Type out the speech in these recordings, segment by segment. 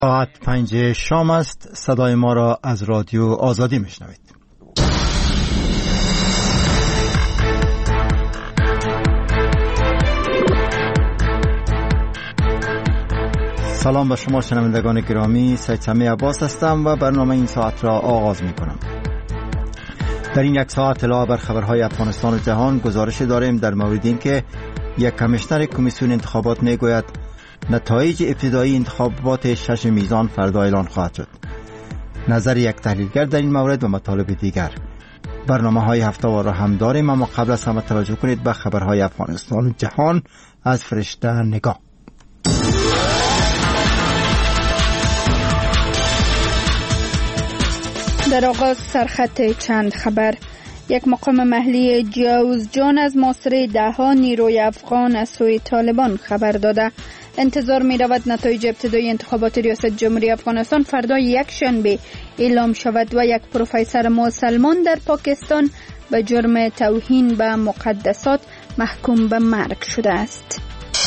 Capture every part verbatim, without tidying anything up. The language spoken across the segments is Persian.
ساعت پنج شام است. صدای ما را از رادیو آزادی میشنوید. سلام به شما شنوندگان گرامی، سید سمی عباس هستم و برنامه این ساعت را آغاز می کنم. در این یک ساعت علاوه بر خبرهای افغانستان و جهان گزارش داریم در مورد اینکه یک کمیشنر کمیسیون انتخابات می گوید نتایج ابتدایی انتخابات شش میزان فردا اعلان خواهد شد. نظر یک تحلیلگر در این مورد و مطالب دیگر. برنامه های هفته‌وار را هم داریم، اما قبل از همه توجه کنید به خبرهای افغانستان و جهان از فرشته نگاه. در آغاز سرخط چند خبر. یک مقام محلی جوزجان از محاصره ده‌ها نیروی افغان از سوی طالبان خبر داده. انتظار می رود نتایج ابتدایی انتخابات ریاست جمهوری افغانستان فردا یک شنبه اعلام شود و یک پروفسور مسلمان در پاکستان به جرم توهین به مقدسات محکوم به مرگ شده است.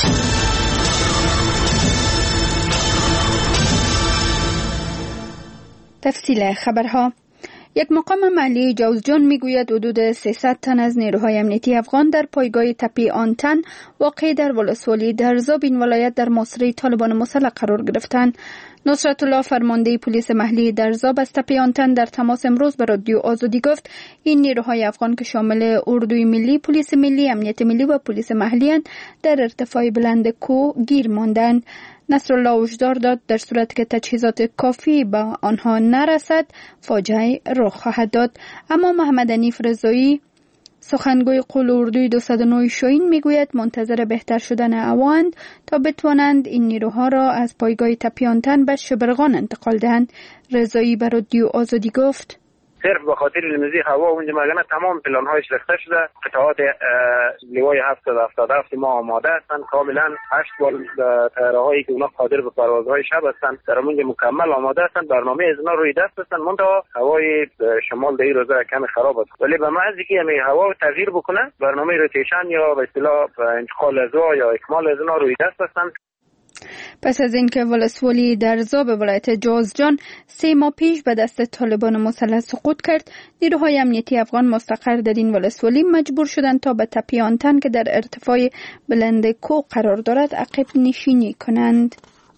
تفصیل خبرها. یک مقام محلی جوزجان میگوید حدود سیصد تن از نیروهای امنیتی افغان در پایگاه تپه آنتن واقع در ولسوالی درزاب این ولایت در محاصره طالبان مسلح قرار گرفتند. نصرت الله فرمانده پلیس محلی درزاب از تپه آنتن در تماس امروز با رادیو آزادی گفت این نیروهای افغان که شامل اردوی ملی، پلیس ملی، امنیت ملی و پلیس محلی اند در ارتفاع بلند کوه گیر ماندند. نصرالله هشدار داد در صورت که تجهیزات کافی به آنها نرسد فاجعه رخ خواهد داد. اما محمد حنیف رضایی سخنگوی قول اردوی دویست و نه شاهین میگوید منتظر بهتر شدن هواند تا بتوانند این نیروها را از پایگاه تپه آنتن به شبرغان انتقال دهند. رضایی به رادیو آزادی گفت صرف به خاطر لمزی هوا اونجا مگنه تمام پلان هایش ریخته شده. قطعات لیوای هفتصد و هفتاد و هفت ما آماده هستند. کاملا هشت بار طیاره‌هایی که اونا قادر به پروازهای شب هستند در اونجا مکمل آماده هستند. برنامه از اونا روی دست هستند. منتها هوای شمال در این روزا کمی خراب است، ولی به محض اینکه همین هوا تغییر بکنه برنامه روتیشن یا به اصطلاح انتقال از یا اکمال از اونا روی دست هستند. پس از اینکه ولسوالی درزاب ولایت جوزجان سه ماه پیش به دست طالبان مسلح سقوط کرد، نیروهای امنیتی افغان مستقر در این ولسوالی مجبور شدند تا به تپه آنتن که در ارتفاع بلند کوه قرار دارد عقب نشینی کنند.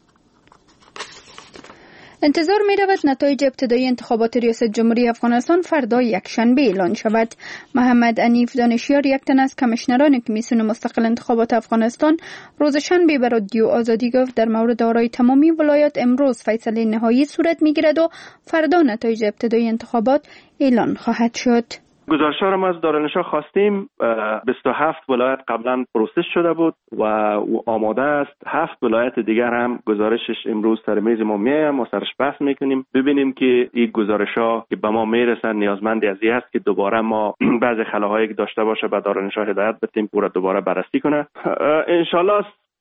انتظار می رود نتایج ابتدایی انتخابات ریاست جمهوری افغانستان فردا یک شنبه اعلان شود. محمد حنیف دانشیار یک تن از کمیشنران کمیسیون مستقل انتخابات افغانستان روز شنبه به رادیو آزادی گفت در مورد آرای تمامی ولایات امروز فیصله نهایی صورت می گیرد و فردا نتایج ابتدایی انتخابات اعلان خواهد شد. گزارش‌ها را ما از دارالنشا خواستیم. بیست و هفت ولایت قبلا پروسس شده بود و آماده است. هفت ولایت دیگر هم گزارشش امروز سر میز ما میاد، ما سرش بحث میکنیم ببینیم که این گزارش‌ها که به ما میرسن نیازمند از این است که دوباره ما بعضی خلاهایی که داشته باشه به دارالنشا هدایت بدیم پورا دوباره بررسی کنه. انشالله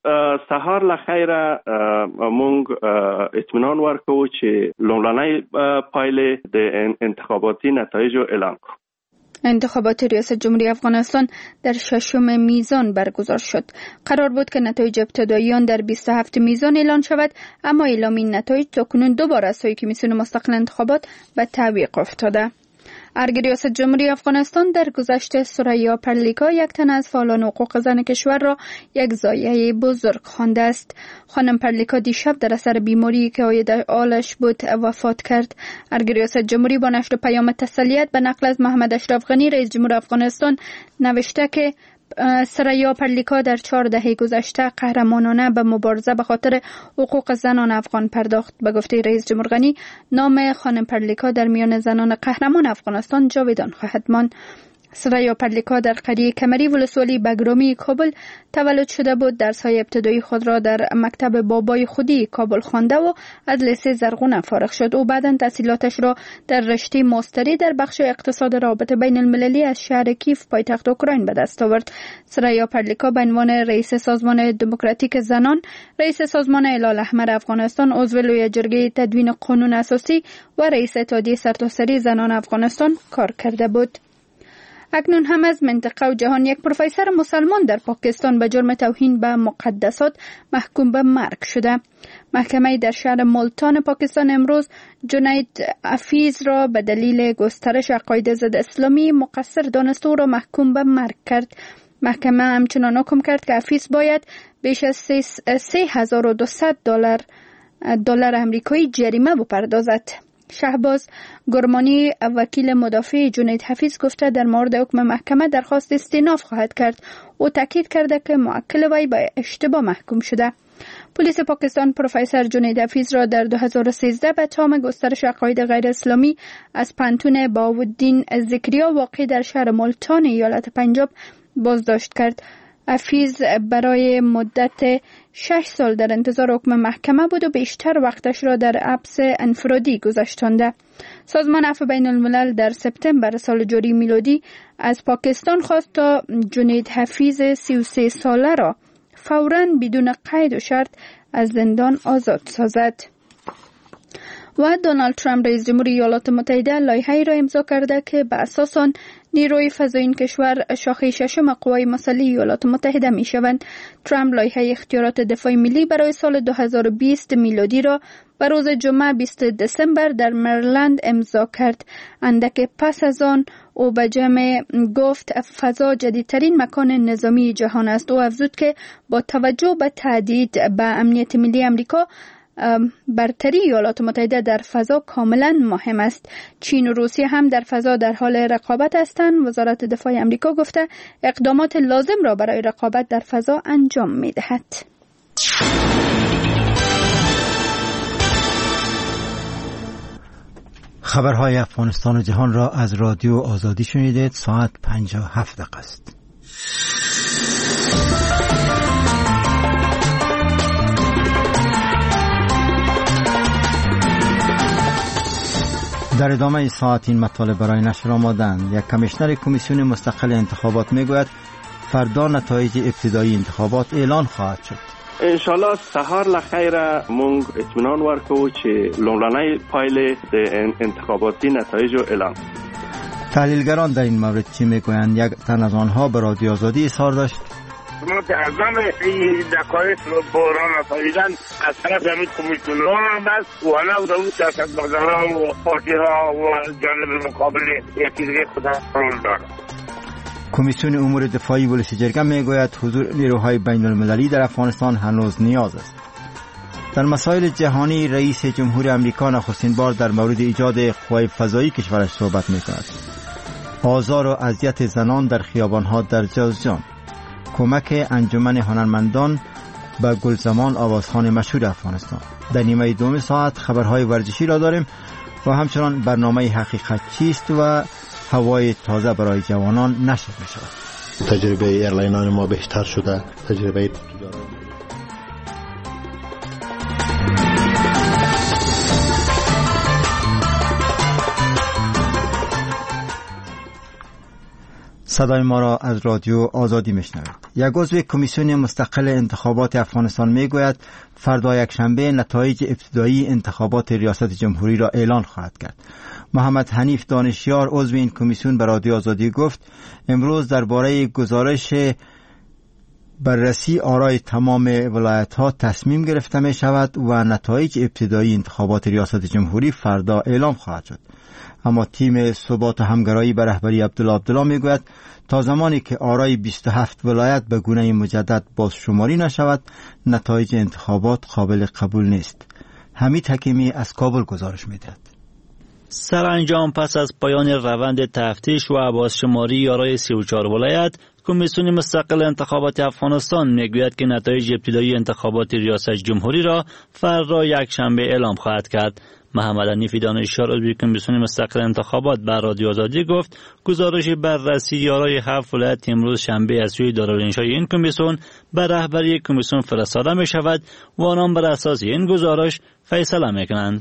سهار لخیر مونږ اطمینان ورکو چې لومړنۍ پایلې د انتخاباتي نتایج اعلان کړو. انتخابات ریاست جمهوری افغانستان در ششم میزان برگزار شد. قرار بود که نتایج ابتدایی آن در بیست و هفت میزان اعلان شود، اما اعلام این نتایج تاکنون دو بار از سوی کمیسیون مستقل انتخابات به تعویق افتاده. ارگ ریاست جمهوری افغانستان در گذشته ثریا پرلیکا یک تن از فعالان حقوق زن کشور را یک ضایعه بزرگ خوانده است. خانم پرلیکا دیشب در اثر بیماری که عاید آلش بود وفات کرد. ارگ ریاست جمهوری با نشر پیام تسلیت به نقل از محمد اشرف غنی رئیس جمهور افغانستان نوشته که ثریا پرلیکا در چهار دهه گذشته قهرمانانه به مبارزه به خاطر حقوق زنان افغان پرداخت. به گفته رئیس جمهور غنی نام خانم پرلیکا در میان زنان قهرمان افغانستان جاودان خواهد ماند. ثریا پرلیکا در قریه کمری ولسوالی بگرامی کابل تولد شده بود. درس‌های ابتدایی خود را در مکتب بابای خودی کابل خوانده و از لیسه زرغونه فارغ شد. او بعداً تحصیلاتش را در رشته ماستری در بخش اقتصاد روابط بین المللی از شهر کیف پایتخت اوکراین به دست آورد. ثریا پرلیکا به عنوان رئیس سازمان دموکراتیک زنان، رئیس سازمان هلال احمر افغانستان، عضو لویه جرگه تدوین قانون اساسی و رئیس اتحادیه سرتاسری زنان افغانستان کار کرده بود. اکنون هم از منطقه و جهان یک پروفسور مسلمان در پاکستان به جرم توهین به مقدسات محکوم به مرگ شده. محکمه در شهر ملتان پاکستان امروز جنید حفیظ را به دلیل گسترش عقاید ضد اسلامی مقصر دانست و را محکوم به مرگ کرد. محکمه همچنان حکم کرد که حفیظ باید بیش از سه هزار و دویست دلار دلار امریکایی جریمه بپردازد. شهباز گرمانی وکیل مدافع جنید حفیظ گفته در مورد حکم محکمه درخواست استئناف خواهد کرد و تاکید کرده که موکل وی به اشتباه محکوم شده. پلیس پاکستان پروفسور جنید حفیظ را در دو هزار و سیزده به تهم گسترش عقاید غیر اسلامی از پنتون بهاءالدین ذکریا واقع در شهر ملتان ایالت پنجاب بازداشت کرد. حفیظ برای مدت شش سال در انتظار حکم محکمه بود و بیشتر وقتش را در حبس انفرادی گذاشتانده. سازمان عفو بین الملل در سپتامبر سال جاری میلادی از پاکستان خواست تا جنید حفیظ سی و سه ساله را فوراً بدون قید و شرط از زندان آزاد سازد. و دونالد ترامپ رئیس جمهور ایالات متحده لایحه‌ای را امضا کرده که به اساس آن نیروی فضایی این کشور شاخه ششم قوای مسلح ایالات متحده می شوند. ترامپ لایحه اختیارات دفاع ملی برای سال دو هزار و بیست میلادی را به روز جمعه بیستم دسامبر در مریلند امضا کرد. اندک پس از آن او به جمع گفت فضا جدیدترین مکان نظامی جهان است. او افزود که با توجه به تهدید به امنیت ملی امریکا برتری ایالات متحده در فضا کاملا مهم است. چین و روسیه هم در فضا در حال رقابت هستند. وزارت دفاع امریکا گفته اقدامات لازم را برای رقابت در فضا انجام می دهد. خبرهای افغانستان و جهان را از رادیو آزادی شنیدید. ساعت پنجاه و هفت دقیقه است. در ادامه این ساعت این مطالب برای نشر آمادند. یک کمیشنر کمیسیون مستقل انتخابات میگوید فردا نتایج ابتدایی انتخابات اعلان خواهد شد. انشالله سهار لخیر مونگ اطمینان ورکو چه لومړنۍ پایله د انتخاباتی نتایج رو اعلان. تحلیلگران در این مورد چی میگویند؟ یک تن از آنها به رادیو آزادی اظهار داشت ما تعظم این دقایق بحران آفریدن از طرف همین کمیسیون‌ها هم است و حالا و دو سیاستمداران و پارتی‌ها و جانب مقابل یکی دیگه خدا رول دارد. کمیسیون امور دفاعی ولش جرگه میگوید حضور نیروهای بین المللی در افغانستان هنوز نیاز است. در مسائل جهانی رئیس جمهور امریکا نخستین بار در مورد ایجاد قوای فضایی کشورش صحبت میکند. آزار و اذیت زنان در خیابانها در جازجان. کمک انجمن هنرمندان به گلزمان آوازخوان مشهور افغانستان. در نیمه دوم ساعت خبرهای ورزشی را داریم و همچنان برنامه حقیقت چیست و هوای تازه برای جوانان نشر می شود. تجربه ایرلاینان ما بهتر شده. تجربه صدای ما را از رادیو آزادی میشنوید. یک عضو کمیسیون مستقل انتخابات افغانستان میگوید فردا یکشنبه نتایج ابتدایی انتخابات ریاست جمهوری را اعلان خواهد کرد. محمد حنیف دانشیار عضو این کمیسیون به رادیو آزادی گفت امروز درباره گزارش بررسی آرای تمام ولایت‌ها تصمیم گرفته می شود و نتایج ابتدایی انتخابات ریاست جمهوری فردا اعلام خواهد شد. اما تیم ثبات و همگرایی به رهبری عبدالله عبدالله میگوید تا زمانی که آرای بیست و هفت ولایت به گونه مجدد بازشماری نشود نتایج انتخابات قابل قبول نیست. حمید حکیمی از کابل گزارش میدهد. سرانجام پس از پایان روند تفتیش و بازشماری آرای سی و چهار ولایت، کمیسیون مستقل انتخابات افغانستان میگوید که نتایج ابتدایی انتخابات ریاست جمهوری را فردا یکشنبه اعلام خواهد کرد. محمد حنیف دانشیار عضو کمیسیون مستقل انتخابات به رادیو آزادی گفت گزارش بررسی آرای هفت ولایت امروز شنبه از سوی دارالانشای این کمیسیون به رهبری کمیسیون فرستاده می شود و آنان بر اساس این گزارش فیصله می کنند.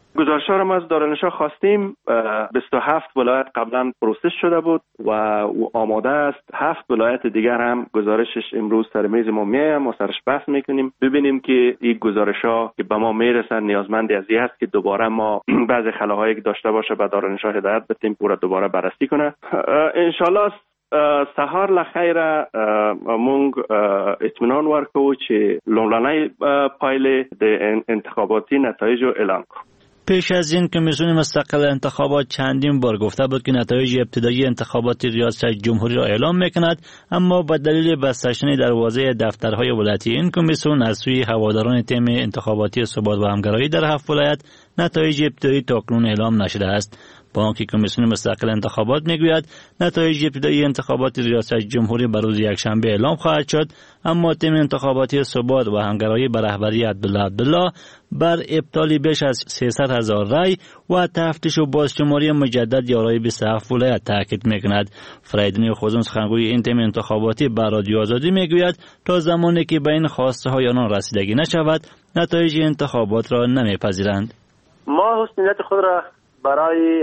گزارش‌ها را ما از دارالنشا خواستیم. بیست و هفت ولایت قبلا پروسس شده بود و او آماده است. هفت ولایت دیگر هم گزارشش امروز سر میز ما میاد، ما سرش بحث میکنیم ببینیم که این گزارش‌ها که به ما میرسن نیازمند از این است که دوباره ما بعضی خلاهایی که داشته باشه به دارالنشا هدایت بدیم که دوباره بررسی کنه. ان شاء الله سهار لخیر مونږ اطمینان ورکو چې لومړنۍ پایلې د انتخاباتي نتایج اعلان کړو. پیش از این کمیسیون مستقل انتخابات چندین بار گفته بود که نتایج ابتدایی انتخابات ریاست جمهوری را اعلام میکند، اما به دلیل بسته شدن دروازه دفترهای ولایتی این کمیسیون از سوی هواداران تیم انتخاباتی ثبات و همگرایی در هفت ولایت نتایج ابتدایی تاکنون اعلام نشده است. با آنکه کمیسیون مستقل انتخابات میگوید نتایج ابتدایی انتخابات ریاست جمهوری بر روز یکشنبه اعلام خواهد شد، اما تیم انتخاباتی ثبات و همگرایی به رهبری عبدالله عبدالله بر ابطال بیش از سیصد هزار رای و تفتیش و بازشماری مجدد یارای بیست و هفت ولایت تاکید میکند. فریدون خوزون سخنگوی این تیم انتخاباتی به رادیو آزادی میگوید تا زمانی که به این خواسته های آنان رسیدگی نشود نتایج انتخابات را نمیپذیرند. ما حسنیت خود را برای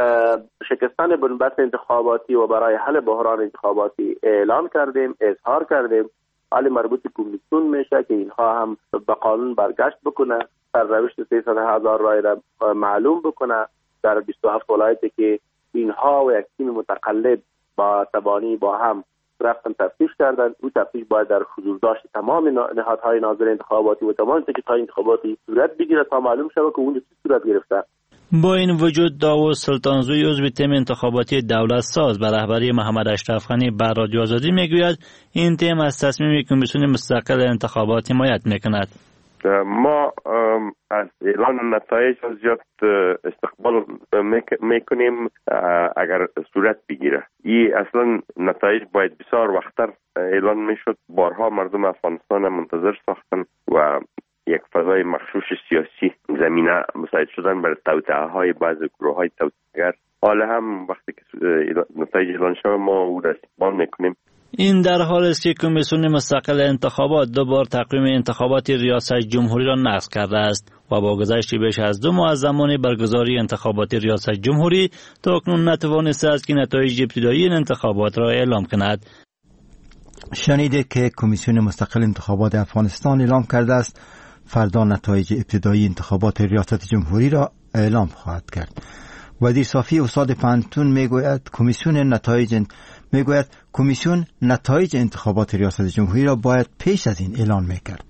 شکستن بنبست انتخاباتی و برای حل بحران انتخاباتی اعلان کردیم، اظهار کردیم. حال مربوط کمیسیون میشه که اینها هم به قانون برگشت بکنه، سرنوشت سیصد هزار رای را معلوم بکنه در بیست و هفت ولایتی که اینها و یک تیم متقلب با تبانی با هم رفتن تفتیش کردن. او تفتیش باید در حضور داشت تمام نهادهای ناظر انتخاباتی و تمام سکرترهای انتخاباتی صورت بگیره تا معلوم شود که اون چه صورت گرفته. با این وجود داوود سلطانزوی عضو تیم انتخاباتی دولت ساز به رهبری محمد اشرف غنی بر رادیو آزادی میگوید این تیم از تصمیم کمیسیون مستقل انتخابات حمایت میکند. ما از اعلان نتایج زیاد استقبال میکنیم اگر صورت بگیره. این اصلا نتایج باید بسیار وقتر اعلان میشد. بارها مردم افغانستان منتظر ساختن و یک فضای مخشوش سیاسی زمینه مساعد شدن برای توطئه های بعضی گروه های توطئه‌گر. حالا هم وقتی که نتایج اعلان شود ما او را استقبال میکنیم. این در حال است که کمیسیون مستقل انتخابات دو بار تقویم انتخابات ریاست جمهوری را نقض کرده است و با گذشت بیش از دو ماه از زمان برگزاری انتخابات ریاست جمهوری تاکنون نتوانسته است که نتایج ابتدایی این انتخابات را اعلام کند. شنیده که کمیسیون مستقل انتخابات افغانستان اعلام کرده است فردا نتایج ابتدایی انتخابات ریاست جمهوری را اعلام خواهد کرد. وزیر صافی استاد پانتون میگوید کمیسیون نتایج میگوید کمیسیون نتایج انتخابات ریاست جمهوری را باید پیش از این اعلان میکرد.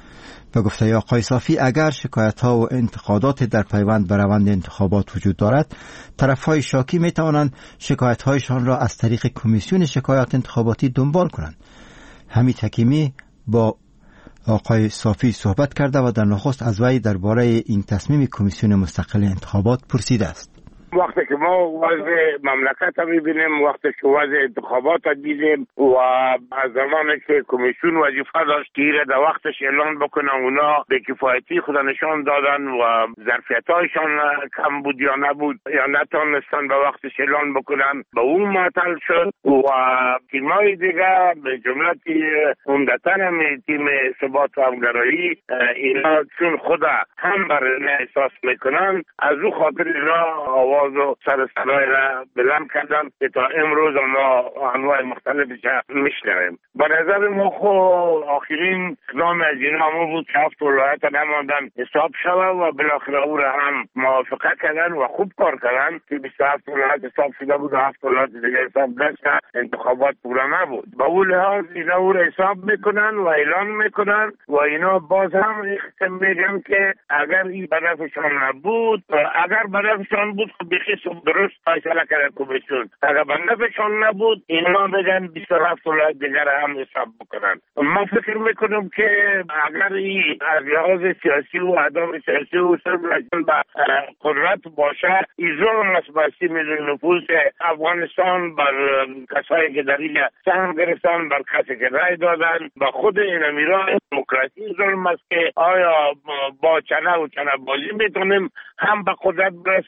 و گفته آقای صافی اگر شکایت ها و انتقادات در پیوند به روند انتخابات وجود دارد، طرف های شاکی می توانند شکایت هایشان را از طریق کمیسیون شکایات انتخاباتی دنبال کنند. حمید حکیمی با آقای صافی صحبت کرده و در نخست از وی درباره این تصمیم کمیسیون مستقل انتخابات پرسیده است. وقتی که ما وضع مملکت میبینیم، وقتی که وضع انتخابات دیدیم و از زمانی که کمیسیون وظیفه داشت که در وقتش اعلان بکنه، اونا به کفایتی خود نشان دادن و ظرفیت‌هایشان کم بود یا نبود یا نتونستن به وقتش اعلان بکنن، به اون معطل شد و تیم‌های دیگه به جمله عمدتاً تیم ثبات و همگرایی اینا چون خود هم بر احساس میکنن از او خاطر اینا آواز و سر صدای را بلند کردن که تا امروز ما انواع مختلفش میشنویم. به نظر ما خو آخرین اقدام از اینا همون بود که هفت ولایت نماندن حساب شود و بالاخره او را هم موافقه کردن و خوب کار کردن که بیست و هفت ولایت حساب شده بود و هفت ولایت دیگه حساب نشد، انتخابات پورا نبود. به اون لحاظ اینا او را حساب میکنن و اعلان میکنن و اینا باز هم اختم میگن که اگر این به نفعشان نبود، اگر به نفعشان بود خب بخیص درست فیصله کرده کمیسیون، اگر به نفعشان نبود اینا بگن بیست و هفت ولایت دیگر هم حساب بکنن. ما فکر میکنم که اگر این از لحاظ سیاسی و عدم سیاسی و صرف به قدرت باشه، این ظلم است به سی میلیون نفوس افغانستان بر کسایی که در اینجا سهم گرفتن، بر کسی که رای دادن، به خود این امیران دموکراسی ظلم است که آیا با چنه و چنه بازی میتونیم هم به قدرت برسیم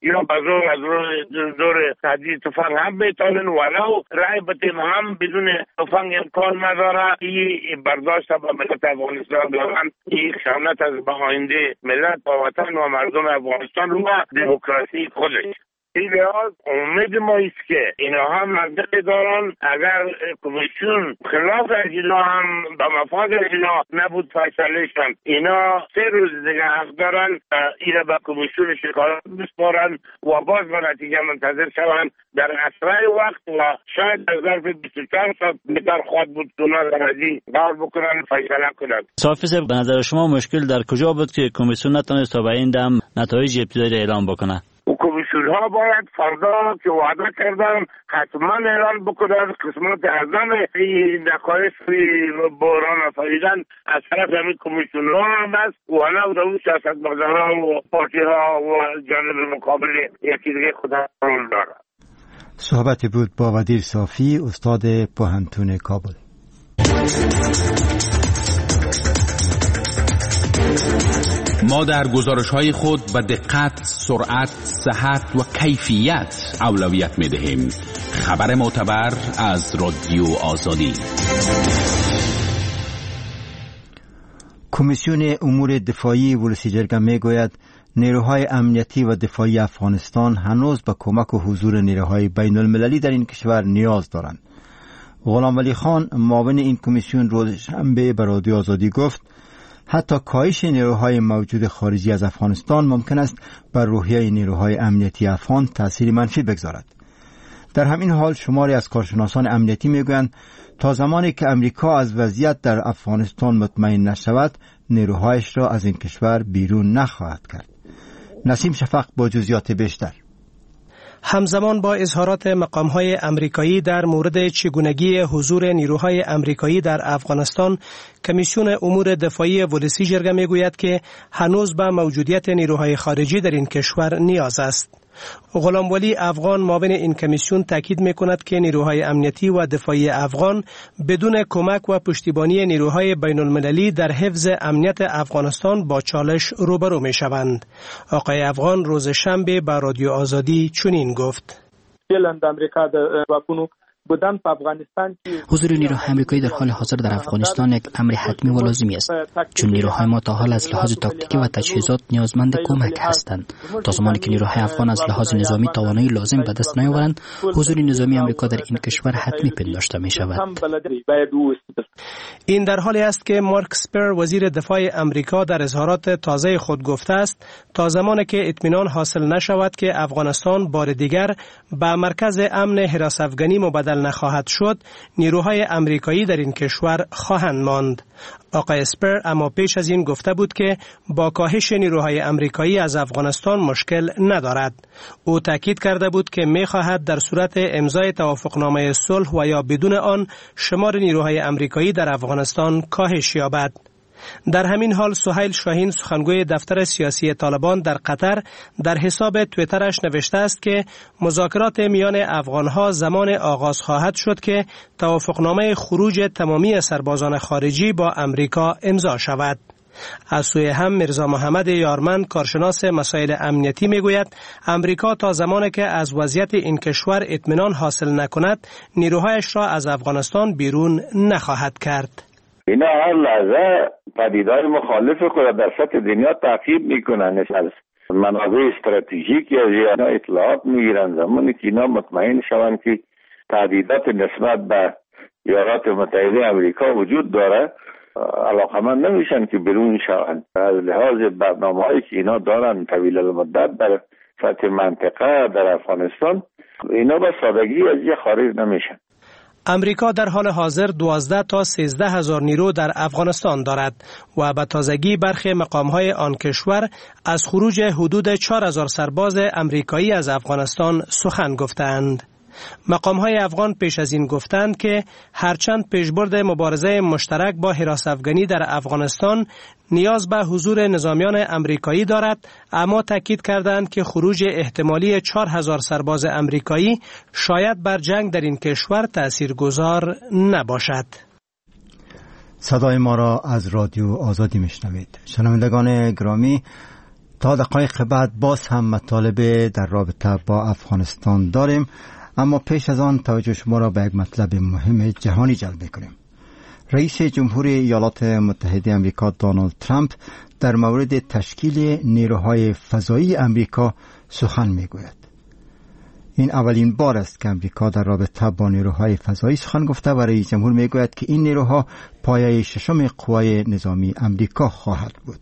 یا بزرگ از دور تجدید تفنگ هم بیتانن ولو رای بتیم هم بدون تفنگ امکان نداره. این برداشت با ملت افغانستان دارن. این خیانت از به آینده ملت و وطن و مردم افغانستان و دموکراسی خودش. این لحاظ امید ما است که اینا هم منطقه دارن. اگر کمیسیون خلاف از اینا هم به مفاد اینا نبود فیصله شد، اینا سه روز دیگه حق دارن اینا به کمیسیون شکایت بسپارن و باز به نتیجه منتظر شوند در اسرع وقت و شاید در ظرف بیست و چهار ساعت بهتر خواهد بود که اونا در ازی دار بکنن فیصله کنند. صافی صاحب، به نظر شما مشکل در کجا بود که کمیسیون نتونست تا به این دم نتایج ابتدایی اعلام بکنه؟ و کمیسیون ها باید فردا که وعده کردن حتما اعلان بکنن قسمت اعظم این نقایص بحران آفریدن از طرف همین کمیسیون ها هم است و نه اون سیاستمداران و پارتی ها و جانب مقابل یکی دیگه خدا رول داره. صحبت بود با ودیر صافی، استاد پوهنتون کابل. ما در گزارش‌های خود به دقت، سرعت، صحت و کیفیت اولویت می‌دهیم. خبر معتبر از رادیو آزادی. کمیسیون امور دفاعی ولسی جرگه میگوید نیروهای امنیتی و دفاعی افغانستان هنوز به کمک و حضور نیروهای بین المللی در این کشور نیاز دارند. غلام ولی خان معاون این کمیسیون روز شنبه به رادیو آزادی گفت حتی کاهش نیروهای موجود خارجی از افغانستان ممکن است بر روحیه نیروهای امنیتی افغان تأثیر منفی بگذارد. در همین حال شماری از کارشناسان امنیتی میگویند تا زمانی که امریکا از وضعیت در افغانستان مطمئن نشود نیروهایش را از این کشور بیرون نخواهد کرد. نسیم شفق با جزئیات بیشتر. همزمان با اظهارات مقام‌های امریکایی در مورد چگونگی حضور نیروهای امریکایی در افغانستان، کمیسیون امور دفاعی ولسی جرگه میگوید که هنوز به موجودیت نیروهای خارجی در این کشور نیاز است. غلام ولی افغان معاون این کمیسیون تاکید می‌کند که نیروهای امنیتی و دفاعی افغان بدون کمک و پشتیبانی نیروهای بین المللی در حفظ امنیت افغانستان با چالش روبرو می‌شوند. آقای افغان روز شنبه به رادیو آزادی چنین گفت: امریکا د واکونو بودن په افغانستان حضور نیروهای آمریکایی در حال حاضر در افغانستان یک امر حتمی و لازمی است، چون نیروهای ما تا حال از لحاظ تاکتیکی و تجهیزات نیازمند کمک هستند. تا زمانی که نیروهای افغان از لحاظ نظامی توانایی لازم به دست نیاورند، حضور نظامی آمریکا در این کشور حتمی پنداشته می شود. این در حالی است که مارک اسپر وزیر دفاع امریکا در اظهارات تازه خود گفته است تا زمانی که اطمینان حاصل نشود که افغانستان بار دیگر به مرکز امن حراس افغانی مبادله نخواهد شد، نیروهای امریکایی در این کشور خواهند ماند. آقای اسپر اما پیش از این گفته بود که با کاهش نیروهای امریکایی از افغانستان مشکل ندارد. او تاکید کرده بود که می‌خواهد در صورت امضای توافقنامه صلح و یا بدون آن شمار نیروهای امریکایی در افغانستان کاهش یابد. در همین حال سهیل شاهین سخنگوی دفتر سیاسی طالبان در قطر در حساب توییترش نوشته است که مذاکرات میان افغانها زمان آغاز خواهد شد که توافقنامه خروج تمامی سربازان خارجی با امریکا امضا شود. از سوی هم میرزا محمد یارمن کارشناس مسائل امنیتی میگوید امریکا تا زمانی که از وضعیت این کشور اطمینان حاصل نکند نیروهایش را از افغانستان بیرون نخواهد کرد. اینا هر لحظه پدیدهای مخالف خود در سطح دنیا تعقیب میکنن، از منابع استراتژیکی از اینا اطلاعات میگیرن. زمانی که اینا مطمئن شوند که تهدیدات نسبت به ایالات متحده امریکا وجود داره علاقمند نمیشن که بیرون شوند. از لحاظ برنامه‌هایی که اینا دارن طویل المدت در سطح منطقه در افغانستان، اینا با سادگی از یه خارج نمیشن. امریکا در حال حاضر دوازده تا سیزده هزار نیرو در افغانستان دارد و به تازگی برخی مقام‌های آن کشور از خروج حدود چهار هزار سرباز امریکایی از افغانستان سخن گفتند. مقام‌های افغان پیش از این گفتند که هرچند پیشبرد مبارزه مشترک با حراس افغانی در افغانستان نیاز به حضور نظامیان امریکایی دارد، اما تاکید کردند که خروج احتمالی چهار هزار سرباز امریکایی شاید بر جنگ در این کشور تأثیرگذار نباشد. صدای ما را از رادیو آزادی میشنوید. شنوندگان گرامی، تا دقایق بعد باز هم مطالب در رابطه با افغانستان داریم، اما پیش از آن توجه شما را به یک مطلب مهم جهانی جلب می‌کنیم. رئیس جمهوری ایالات متحده آمریکا دونالد ترامپ در مورد تشکیل نیروهای فضایی آمریکا سخن می‌گوید. این اولین بار است که آمریکا در رابطه با نیروهای فضایی سخن گفته و رئیس جمهور می‌گوید که این نیروها پایه ششم قوای نظامی آمریکا خواهد بود.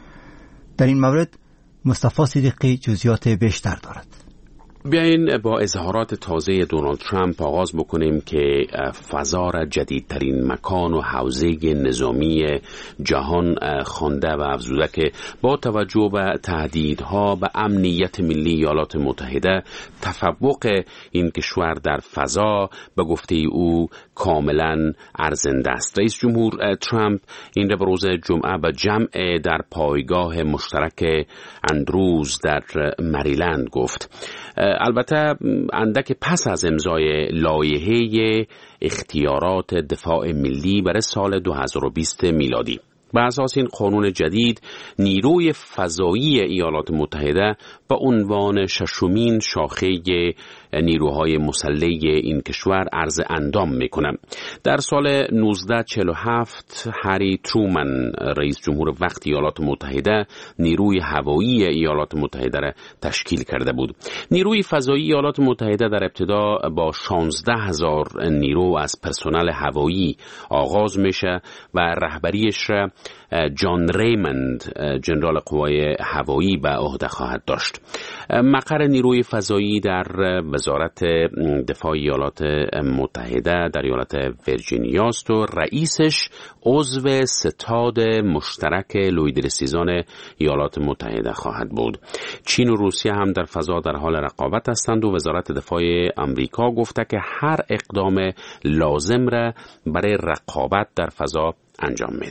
در این مورد مصطفی صدیقی جزئیات بیشتر دارد. بیاین با اظهارات تازه دونالد ترامپ آغاز بکنیم که فضا را جدیدترین مکان و حوزه نظامی جهان خوانده و افزوده که با توجه به تهدیدها به امنیت ملی ایالات متحده تفوق این کشور در فضا به گفته او کاملا ارزنده است. رئیس جمهور ترامپ این را به روز جمعه به جمع در پایگاه مشترک اندروز در مریلند گفت. البته اندک پس از امضای لایحه اختیارات دفاع ملی برای سال دو هزار و بیست میلادی. بر اساس این قانون جدید نیروی فضایی ایالات متحده به عنوان ششمین شاخه نیروهای مسلح این کشور عرض اندام میکنه. در سال نوزده چهل و هفت هری ترومن رئیس جمهور وقت ایالات متحده نیروی هوایی ایالات متحده را تشکیل کرده بود. نیروی فضایی ایالات متحده در ابتدا با شانزده هزار نیرو از پرسنل هوایی آغاز میشه و رهبریش را جان ریمند جنرال قوای هوایی به عهده خواهد داشت. مقر نیروی فضایی در وزارت دفاع ایالات متحده در ایالت ویرجینیا است و رئیسش عضو ستاد مشترک لویدرسیزان ایالات متحده خواهد بود. چین و روسیه هم در فضا در حال رقابت هستند و وزارت دفاع آمریکا گفته که هر اقدام لازم را برای رقابت در فضا انجام میده.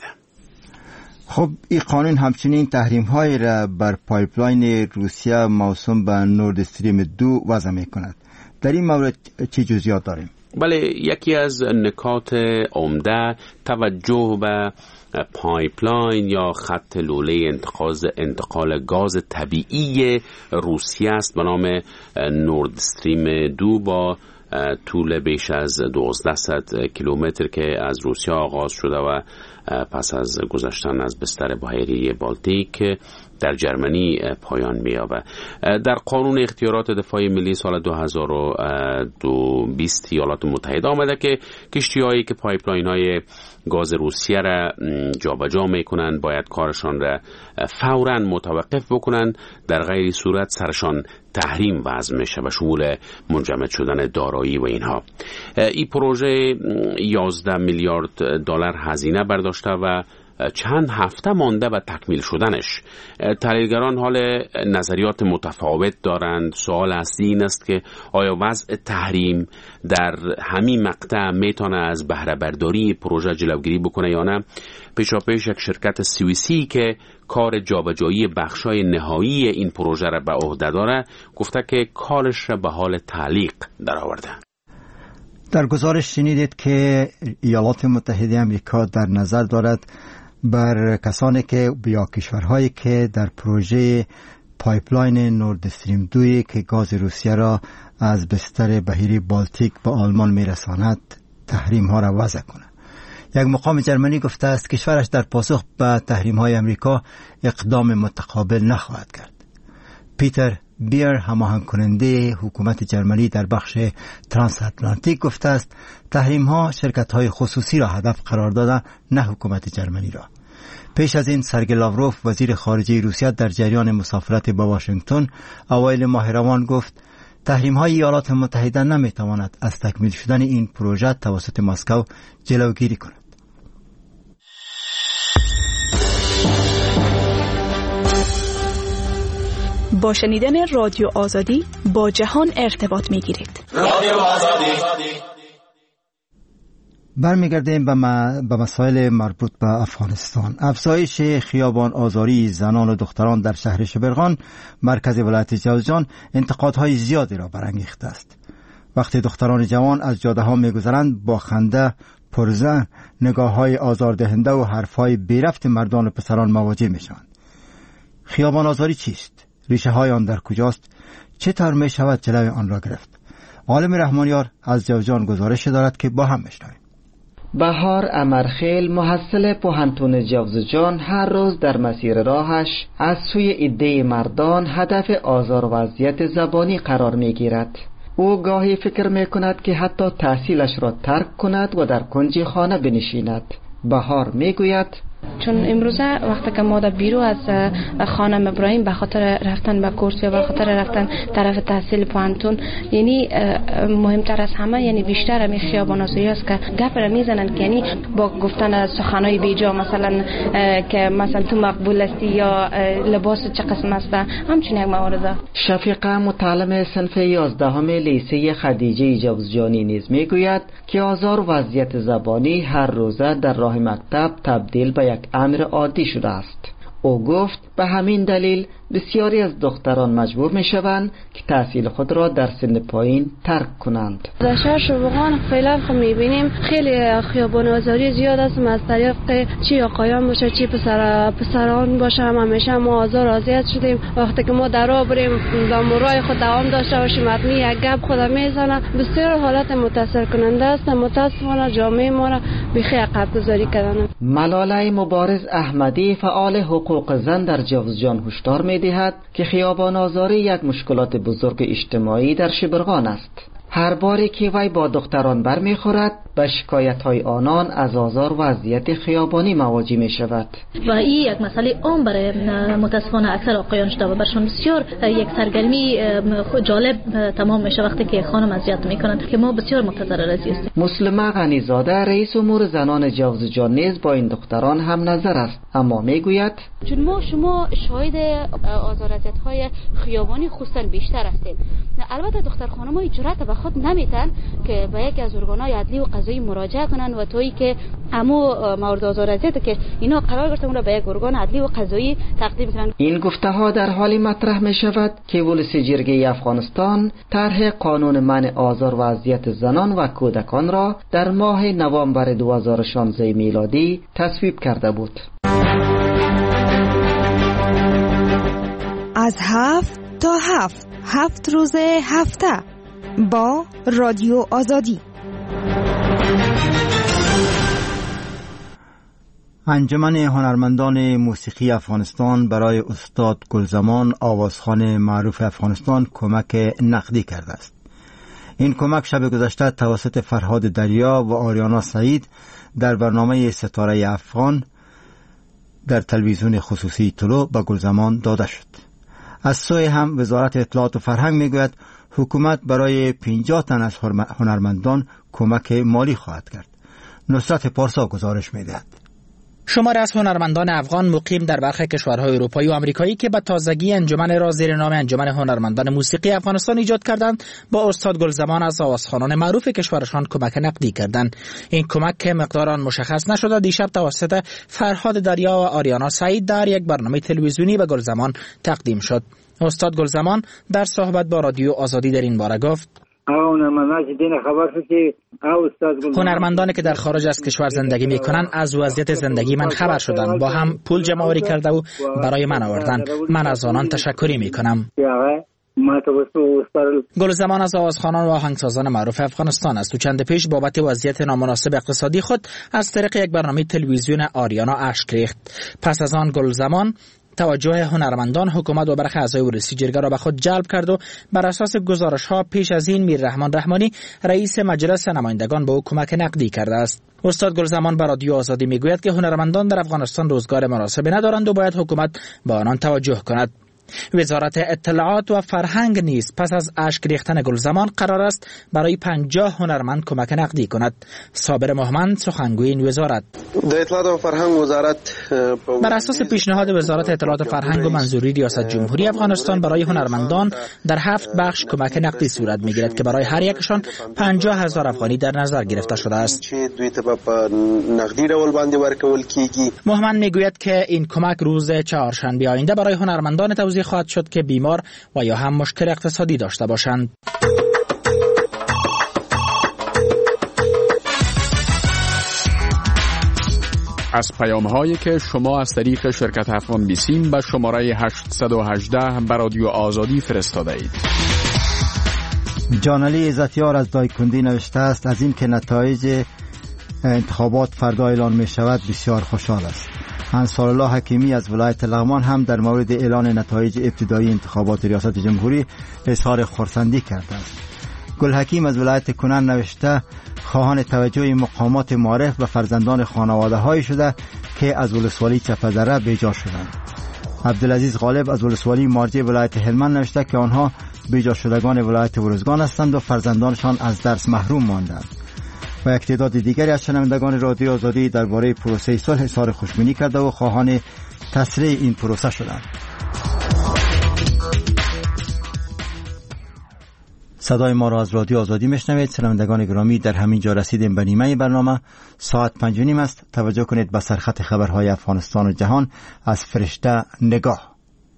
خب این قانون همچنین تحریم های را بر پایپلاین روسیه موسوم به نورد استریم دو وضع می کند. در این مورد چه جزئیات داریم؟ بله، یکی از نکات عمده توجه به پایپلاین یا خط لوله انتقال انتقال گاز طبیعی روسیه است به نام نورد استریم دو با طول بیش از دوازده کیلومتر که از روسیه آغاز شده و پس از گذشتن از بستر بحیره بالتیک در جرمنی پایان می‌یابد. در قانون اختیارات دفاع ملی سال دو هزار و بیست ایالات متحده آمده که کشتی‌هایی که پایپلاین‌های گاز روسیه را جابجا می‌کنند باید کارشان را فوراً متوقف بکنند، در غیر صورت سرشان تحریم وضع میشه و شمول منجمد شدن دارایی و اینها. این پروژه یازده میلیارد دلار هزینه برداشته و چند هفته مانده به تکمیل شدنش. تحلیلگران حال نظریات متفاوت دارند. سوال اصلی این است که آیا وضع تحریم در همین مقطع میتونه از بهره برداری پروژه جلوگیری بکنه یا نه. پیشاپیش یک شرکت سوئیسی که کار جابجایی بخشای نهایی این پروژه را به عهده داره گفته که کارش را به حال تعلیق درآورده. در گزارش شنیدید که ایالات متحده آمریکا در نظر دارد بر کسانی که یا کشورهایی که در پروژه پایپلاین نورد استریم دوی که گاز روسیه را از بستر بحیره بالتیک به آلمان میرساند تحریم ها را وضع کنه. یک مقام جرمنی گفته است کشورش در پاسخ به تحریم های امریکا اقدام متقابل نخواهد کرد. پیتر بیر هماهنگ کننده حکومت جرمنی در بخش ترانس اتلانتیک گفته است تحریم ها شرکت های خصوصی را هدف قرار داده نه حکومت جرمنی را. پیش از این سرگئی لاوروف وزیر خارجه روسیه در جریان مسافرت به واشنگتن اوایل ماه روان گفت تحریم های ایالات متحده نمی تواند از تکمیل شدن این پروژه توسط مسکو جلوگیری کند. با شنیدن رادیو آزادی با جهان ارتباط می گیرید. رادیو آزادی. برمیگردیم به, ما به مسائل مربوط به افغانستان. افزایش خیابان آزاری زنان و دختران در شهر شبرغان مرکز ولایت جوزجان انتقادهای زیادی را برانگیخته است. وقتی دختران جوان از جاده ها می گذرند با خنده پرزن نگاه های آزاردهنده و حرف های بیرفت مردان و پسران مواجه می شوند. خیابان آزادی چیست؟ ریشه های آن در کجاست؟ چطور می شود جلوی آن را گرفت؟ عالم رحمانیار از جوزجان گزارش دارد که با هم بشنویم. بهار امرخیل محصل پوهنتون جوزجان هر روز در مسیر راهش از سوی عده مردان هدف آزار و اذیت زبانی قرار می گیرد. او گاهی فکر می کند که حتی تحصیلش را ترک کند و در کنج خانه بنشیند. بهار می گوید چون امروزه وقتی که ما در بیرو از خانم ابراهیم به خاطر رفتن به کورس یا به خاطر رفتن طرف تحصیل پوهنتون، یعنی مهمتر از همه یعنی بیشتر همین خیابان آزادی است که گپ را میزنن که یعنی با گفتن سخنای بیجا، مثلا که مثلا تو مقبول هستی یا لباس چه قسم است، همچنین یک موارد. شفیقه متعلم صنف یازدهم لیسه خدیجه جوزجانی نیز میگوید که آزار و اذیت زبانی هر روزه در راه مکتب تبدیل به یک امر عادی شده است. او گفت به همین دلیل بسیاری از دختران مجبور می شوند که تحصیل خود را در سن پایین ترک کنند. در شهر شبوغان فعلا خب می بینیم خیلی خیابان آزاری زیاد است، از طریق چی آقایان باشه چی پسر پسران باشه هم همیشه ما آزار اذیت شدیم. وقتی که ما در راه بریم با مرای خود دوام داشته باشیم حتمی یک گپ خود میزنه. بسیار حالت متاثر کننده است. متاسفانه جامعه ما را بیخی عقب گذاری کردن. ملاله مبارز احمدی فعال حقوق زن در جوزجان هشدار می دهد که خیابان آزاری یک مشکلات بزرگ اجتماعی در شبرغان است. هر باری که وی با دختران برمیخورد به شکایت های آنان از آزار و اذیت خیابانی مواجه می شود. و این یک مسئله عام برای متاسفانه اکثر آقایان شده و برشان بسیار یک سرگرمی جالب تمام میشه وقتی که خانم اذیت میکنند که ما بسیار متضرر هستیم. مسلمه غنیزاده رئیس امور زنان جوزجان نیز با این دختران هم نظر است، اما میگوید چون ما شما شاهد آزار اذیت های خیابانی خصوصا بیشتر هستیم. البته دختر خانم‌ها جرأت به خود نمیتن که به یکی از ارگان‌های عدلی و قضایی مراجعه کنن و تویی که امو مورد آزار اذیت که اینا قرار گرفته اون را به یک ارگان عدلی و قضایی تقدیم کنن. این گفته ها در حالی مطرح می شود که ولس جرگه افغانستان طرح قانون منع آزار و اذیت زنان و کودکان را در ماه نوامبر دو هزار و شانزده میلادی تصویب کرده بود. از هفت تا هفت هفت روز هفته با رادیو آزادی. انجمن هنرمندان موسیقی افغانستان برای استاد گلزمان آوازخوان معروف افغانستان کمک نقدی کرده است. این کمک شب گذشته توسط فرهاد دریا و آریانا سعید در برنامه ستاره افغان در تلویزیون خصوصی طلوع به گلزمان داده شد. از سوی هم وزارت اطلاعات و فرهنگ میگوید حکومت برای پنجاه تن از هنرمندان کمک مالی خواهد کرد. نصرت پارسا گزارش میدهد. شمار از هنرمندان افغان مقیم در برخی کشورهای اروپایی و آمریکایی که به تازگی انجمن را زیر نام انجمن هنرمندان موسیقی افغانستان ایجاد کردند با استاد گلزمان از آوازخوانان معروف کشورشان کمک نقدی کردند. این کمک که مقدار آن مشخص نشده دیشب توسط فرهاد دریا و آریانا سعید در یک برنامه تلویزیونی به گلزمان تقدیم شد. استاد گلزمان در صحبت با رادیو آزادی در این باره گفت: هنرمندانی که در خارج از کشور زندگی میکنن از وضعیت زندگی من خبر شدن، با هم پول جمع آوری کرده و برای من آوردن. من از آنان تشکری میکنم. گلزمان از آوازخوانان و آهنگسازان معروف افغانستان است. تو چند پیش بابت وضعیت نامناسب اقتصادی خود از طریق یک برنامه تلویزیون آریانا اشک ریخت. پس از آن گلزمان توجه هنرمندان، حکومت و برخی اعضای ولسی جرگه را به خود جلب کرد و بر اساس گزارش‌ها پیش از این میر رحمان رحمانی رئیس مجلس نمایندگان به او کمک نقدی کرده است. استاد گلزمان به رادیو آزادی میگوید که هنرمندان در افغانستان روزگار مناسبی ندارند و باید حکومت به آنان توجه کند. وزارت اطلاعات و فرهنگ نیز پس از اشک ریختن گلزمان قرار است برای پنجاه هنرمند کمک نقدی کند. صابر محمد سخنگوی این وزارت: در اطلاعات و فرهنگ وزارت بر اساس پیشنهاد وزارت اطلاعات و فرهنگ و منظوری ریاست جمهوری افغانستان برای هنرمندان در هفت بخش کمک نقدی صورت میگیرد که برای هر یکشان پنجاه هزار افغانی در نظر گرفته شده است. نقدی رول باندې ورکول کیږي. محمد میگوید که این کمک روز چهارشنبه آینده برای هنرمندان توزیع خواهد شد که بیمار و یا هم مشکل اقتصادی داشته باشند. از پیام هایی که شما از طریق شرکت افغان بیسیم به شماره هشت یک هشت به رادیو آزادی فرستاده اید. جانعلی عزتیار از دایکندی نوشته است از این که نتایج انتخابات فردا اعلان می شود بسیار خوشحال است. انصار الله حکیمی از ولایت لغمان هم در مورد اعلان نتایج ابتدایی انتخابات ریاست جمهوری اظهار خرسندی کرده است. گل حکیم از ولایت کنن نوشته خواهان توجه مقامات معارف و فرزندان خانواده های شده که از ولسوالی چپدره بیجا شدند. عبدالعزیز غالب از ولسوالی مارجه ولایت هلمند نوشته که آنها بیجا شدگان ولایت ورزگان هستند و فرزندانشان از درس محروم ماندند. و یک تعداد دیگری از شنوندگان رادیو آزادی درباره پروسه صلح اظهار خوشبینی کرده و خواهان تسریع این پروسه شدند. صدای ما را از رادیو آزادی میشنوید. شنوندگان گرامی، در همین جا رسیدیم به نیمه برنامه. ساعت پنج و نیم است. توجه کنید به سرخط خبرهای افغانستان و جهان از فرشته نگاه.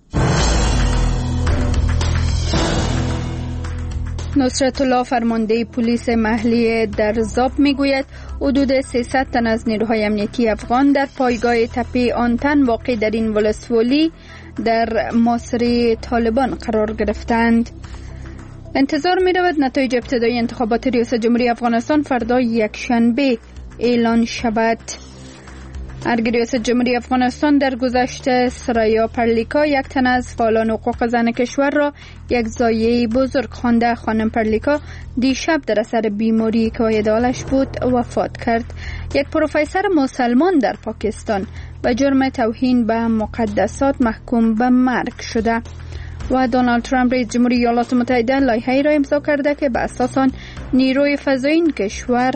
نصرت الله فرمانده پلیس محلی در زاب میگوید حدود سیصد تن از نیروهای امنیتی افغان در پایگاه تپه آنتن واقع در این ولسوالی در محاصره طالبان قرار گرفتند. انتظار می رود نتایج ابتدایی انتخابات ریاست جمهوری افغانستان فردا یکشنبه اعلان شود. ارگ ریاست جمهوری افغانستان در گذشته سرایا پرلیکا یک تن از فعالان حقوق زن کشور را یک ضایعه بزرگ خوانده. خانم پرلیکا دیشب در اثر بیماری که واید حالش بود وفات کرد. یک پروفسور مسلمان در پاکستان به جرم توهین به مقدسات محکوم به مرگ شده. و دونالد ترامپ رئیس جمهوری ایالات متحده لایحه‌ای را امضا کرده که به اساس آن نیروی فضایی این کشور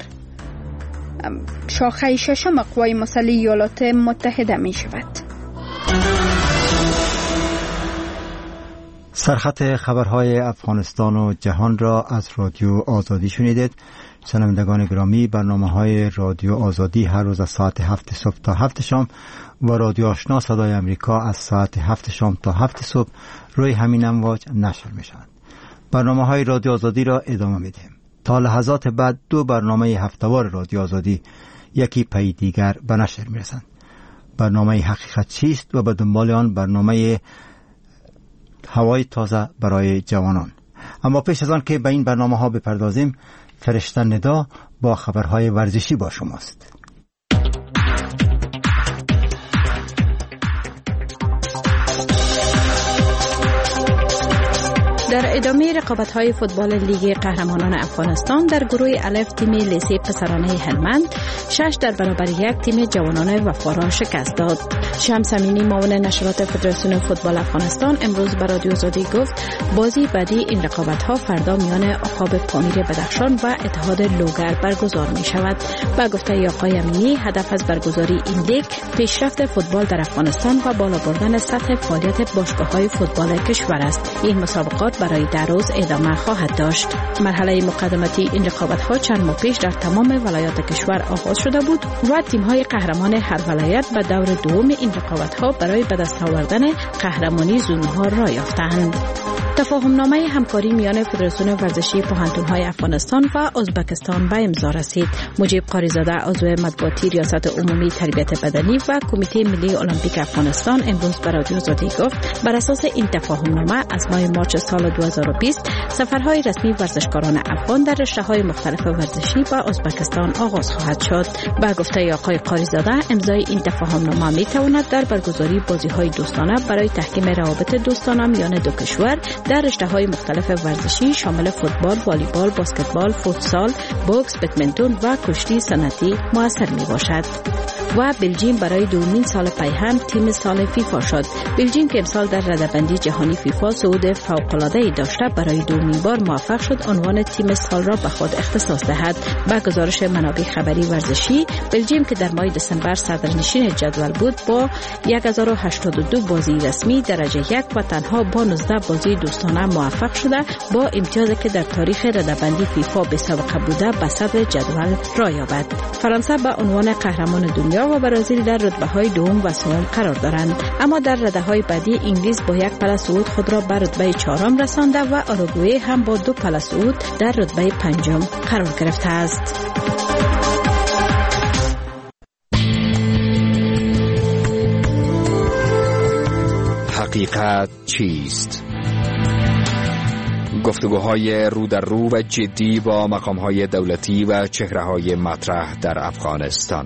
شاخه ششم قوای مسلح ایالات متحده می شود. سرخط خبرهای افغانستان و جهان را از رادیو آزادی شنیدید. شنوندگان گرامی، برنامه‌های رادیو آزادی هر روز از ساعت هفت صبح تا هفت شام و رادیو آشنا صدای امریکا از ساعت هفت شام تا هفت صبح روی همین امواج نشر می شود. برنامه‌های رادیو آزادی را ادامه می‌دهیم. تا لحظات بعد دو برنامه هفته‌وار رادیو آزادی یکی پی دیگر به نشر می‌رسند. برنامه حقیقت چیست و به دنبال آن برنامه هوای تازه برای جوانان. اما پیش از آن که به این برنامه‌ها بپردازیم، فرشته ندا با خبرهای ورزشی با شماست. در ادامه رقابت‌های فوتبال لیگ قهرمانان افغانستان در گروه الف تیم لیسه پسرانه هلمند شش در برابر یک تیم جوانان وفا را شکست داد. شمس امینی معاون نشرات فدراسیون فوتبال افغانستان امروز به رادیو آزادی گفت بازی بعدی این رقابت‌ها فردا میان عقاب پامیر بدخشان و اتحاد لوگر برگزار می‌شود. با گفته آقای امینی هدف از برگزاری این لیگ پیشرفت فوتبال در افغانستان و بالا بردن سطح فعالیت باشگاه‌های فوتبال کشور است. این مسابقات برای در روز ادامه خواهد داشت. مرحله مقدماتی این رقابت‌ها چند ماه پیش در تمام ولایات کشور آغاز شده بود و تیم‌های قهرمان هر ولایت به دور دوم این رقابت‌ها برای به دست آوردن قهرمانی زون‌ها را یافتند. تفاهم‌نامه همکاری میان فدراسیون ورزشی پوهنتون‌های افغانستان و ازبکستان به امضا رسید. مجیب قاریزاده عضو مطبوعاتی ریاست عمومی تربیت بدنی و کمیته ملی المپیک افغانستان امروز به رادیو آزادی گفت بر اساس این تفاهم‌نامه از ماه مارچ سال دو هزار و بیست سفرهای رسمی ورزشکاران افغان در رشته‌های مختلف ورزشی به ازبکستان آغاز خواهد شد. با گفته آقای قاریزاده امضای این تفاهم‌نامه می‌تواند در برگزاری بازی‌های دوستانه برای تحکیم روابط دوستانه میان دو کشور در رشته‌های مختلف ورزشی شامل فوتبال، والیبال، بسکتبال، فوتسال، بوکس، بدمنتون و کشتی سنتی موثر میباشد. و بلژیم برای دومین سال پیهم تیم سال فیفا شد. بلژیم که امسال در رده‌بندی جهانی فیفا صعود فوق‌العاده‌ای داشته برای دومین بار موفق شد عنوان تیم سال را به خود اختصاص دهد. با گزارش منابع خبری ورزشی، بلژیم که در ماه دسامبر صدرنشین جدول بود با هزار و هشتاد و دو بازی رسمی درجه یک و تنها با نوزده بازی دوستانه موفق شده با امتیازی که در تاریخ رده‌بندی فیفا به سابقه بوده به صدر جدول را یابد. فرانسه به عنوان قهرمان دنیا و برزیل در رتبه‌های دوم و سوم قرار دارند، اما در رده‌های بعدی انگلیس با یک پله صعود خود را به رتبه چهارم رسانده و اوروگوئه هم با دو پله صعود در رتبه پنجم قرار گرفته است. حقیقت چیست؟ گفتگوهای رو در رو و جدی با مقامهای دولتی و چهره‌های مطرح در افغانستان.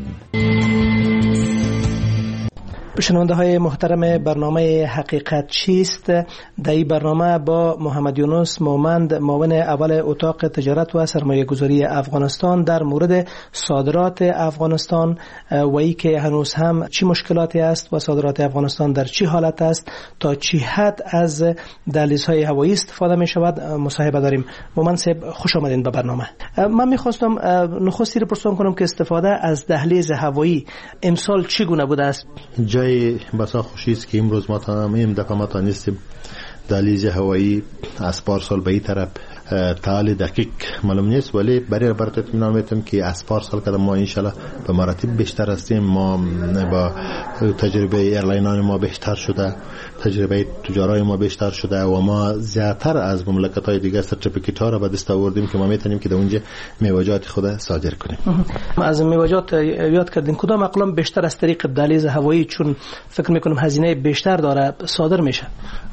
شنونده های محترم برنامه حقیقت چیست؟ در این برنامه با محمد یونس مومند، معاون اول اتاق تجارت و سرمایه گذاری افغانستان در مورد صادرات افغانستان و ای که هنوز هم چی مشکلاتی است و صادرات افغانستان در چی حالت است، تا چی حد از دهلیزهای هوایی استفاده می شود مصاحبه داریم. مومند صاحب خوش آمدین به برنامه. من میخواستم نخستی رو پرسان کنم که استفاده از دهلیز هوایی امسال چگونه بوده است؟ جای بسا خوشی است که امروز ما تا این دفعه ما تانستیم دهلیز هوایی از پارسال به این طرف تعالی دقیق معلوم نیست، ولی برای برات اطمینان میتونم که از پارسال که ما انشالله به مراتب بیشتر هستیم. ما با تجربه ایرلاینان ما بیشتر شده، تجربه تجارای ما بیشتر شده و ما زیادتر از مملکت‌های دیگه سرتیفیکیت ها را به دست آوردیم که ما میتونیم که در اونجا میوه‌جات خود صادر کنیم. از میوه‌جات یاد کردین کدام اقلام بیشتر از طریق دهلیز هوایی، چون فکر میکنم هزینه بیشتر داره، صادر میشه؟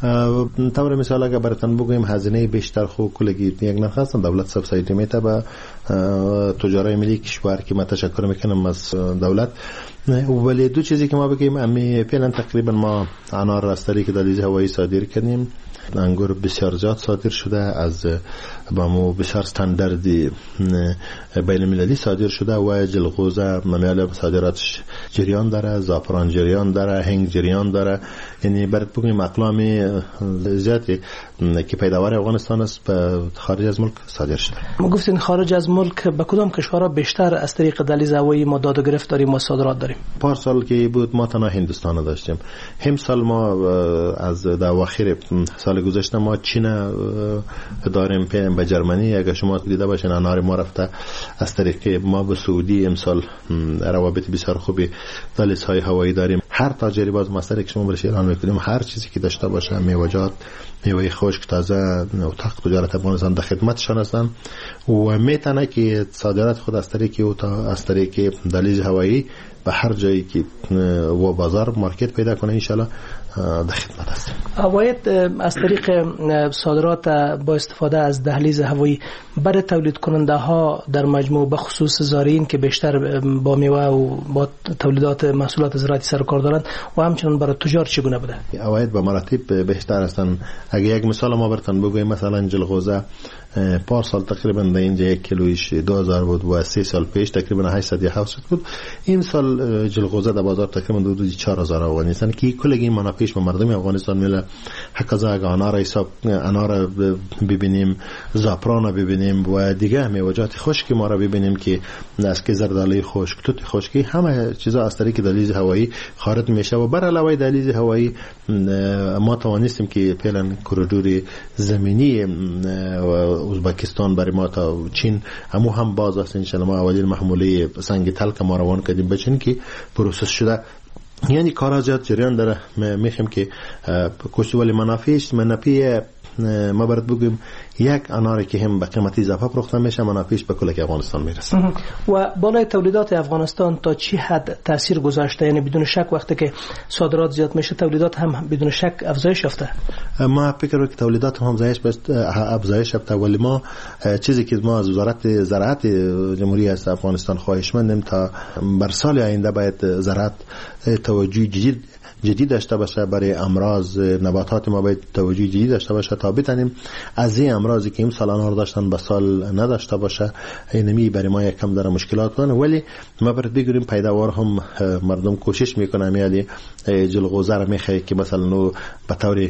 طور مثال اگر براتون بگویم هزینه بیشتر خو کلگی یک نرخ هستن، دولت سبسایدی میده به تجارای ملی کشور که ما تشکر میکنم از دولت. ولی دو چیزی که ما بگیم، امی فعلا تقریبا ما انار از طریق دهلیز هوایی صادر کردیم، انگور بسیار زیاد صادر شده، از با مو بسیار استانداردی بین المللی صادر شده و جلغوزه ممیال صادراتش جریان داره، زعفران جریان داره، هنگ جریان داره. یعنی برات بگیم اقلام زیادی که پیداوار افغانستان است به خارج از ملک صادر شده. ما گفتین خارج از ملک به کدام کشورها بیشتر از طریق دهلیز هوایی ما داد و گرفت داریم و صادرات داریم؟ پارسال که بود ما تنها هندوستان داشتیم. همسال ما از اواخر سال گذشته ما چین داریم، به جرمنی. اگر شما دیده باشین انار ما رفته از طریق ما به سعودی. امسال روابط بسیار خوبی دهلیزهای هوایی داریم. هر تاجری باز مستر که شما برش اعلان میکنیم هر چیزی که داشته باشه، میوه‌جات، میوه خشک تازه، اتاق تجارت افغانستان در خدمتشان هستند و میتونه که صادرات خود از طریق او تا از طریق دهلیز هوایی به هر جایی که و بازار مارکت پیدا کنه انشالله در خدمت است. باید از طریق صادرات با استفاده از دهلیز هوایی برای تولید کننده ها در مجموع به خصوص زارعین که بیشتر با میوه و با تولیدات محصولات زراعتی سر و کار دارند و همچنین برای تجار چگونه بوده؟ باید به مراتب بیشتر هستند. اگه یک مثال ما براتون بگویم، مثلا جلغوزه پارسال تقریبا در اینجا یک کیلویش دو هزار بود و سه سال پیش تقریبا هشتصد یا هفتصد بود. این سال جلغوزه در بازار تقریبا حدود چهار هزار افغانی است که کلگی منافعش به مردم افغانستان میله. حقیقتا اگه انار حساب انار ببینیم، زعفران ببینیم و دیگه میوه‌جات خشک ما را ببینیم که از که زردالوی خشک، توت خشکی، همه چیزا از طریق دهلیز هوایی خارج میشه و بر علاوه دهلیز هوایی ما توانستیم که فعلا کوریدور زمینی ازبکستان برای ما تا چین همو هم باز است. انشالله ما اولین محموله سنگ تلک ما روان کردیم به چین که پروسس شده. یعنی کارا زیاد جریان داره. میخوام که کشت ولی منافعش منافع ما برات بگیم یک اناری که هم به قیمتی اضافه فروخته میشه منافعش به کل افغانستان میرسه. و بالای تولیدات افغانستان تا چی حد تاثیر گذاشته؟ یعنی بدون شک وقتی که صادرات زیاد میشه تولیدات هم بدون شک افزایش یافته. ما فکر کنم که تولیدات هم افزایش افزایش یافته، ولی ما چیزی که ما از وزارت زراعت جمهوری افغانستان خواهش مندیم تا بر سال آینده باید زراعت توجه جدید جدید داشته باشه برای امراض نباتات ما، باید توجه جدید داشته باشه تا بتونیم از این امراضی که امسال انار داشتن به سال نداشته باشه. اینمی برای ما یک کم داره مشکلات داره، ولی ما باید بگیریم پیداوار هم مردم کوشش میکنن یعنی جلغوزه رو میخواد که مثلا نو به طور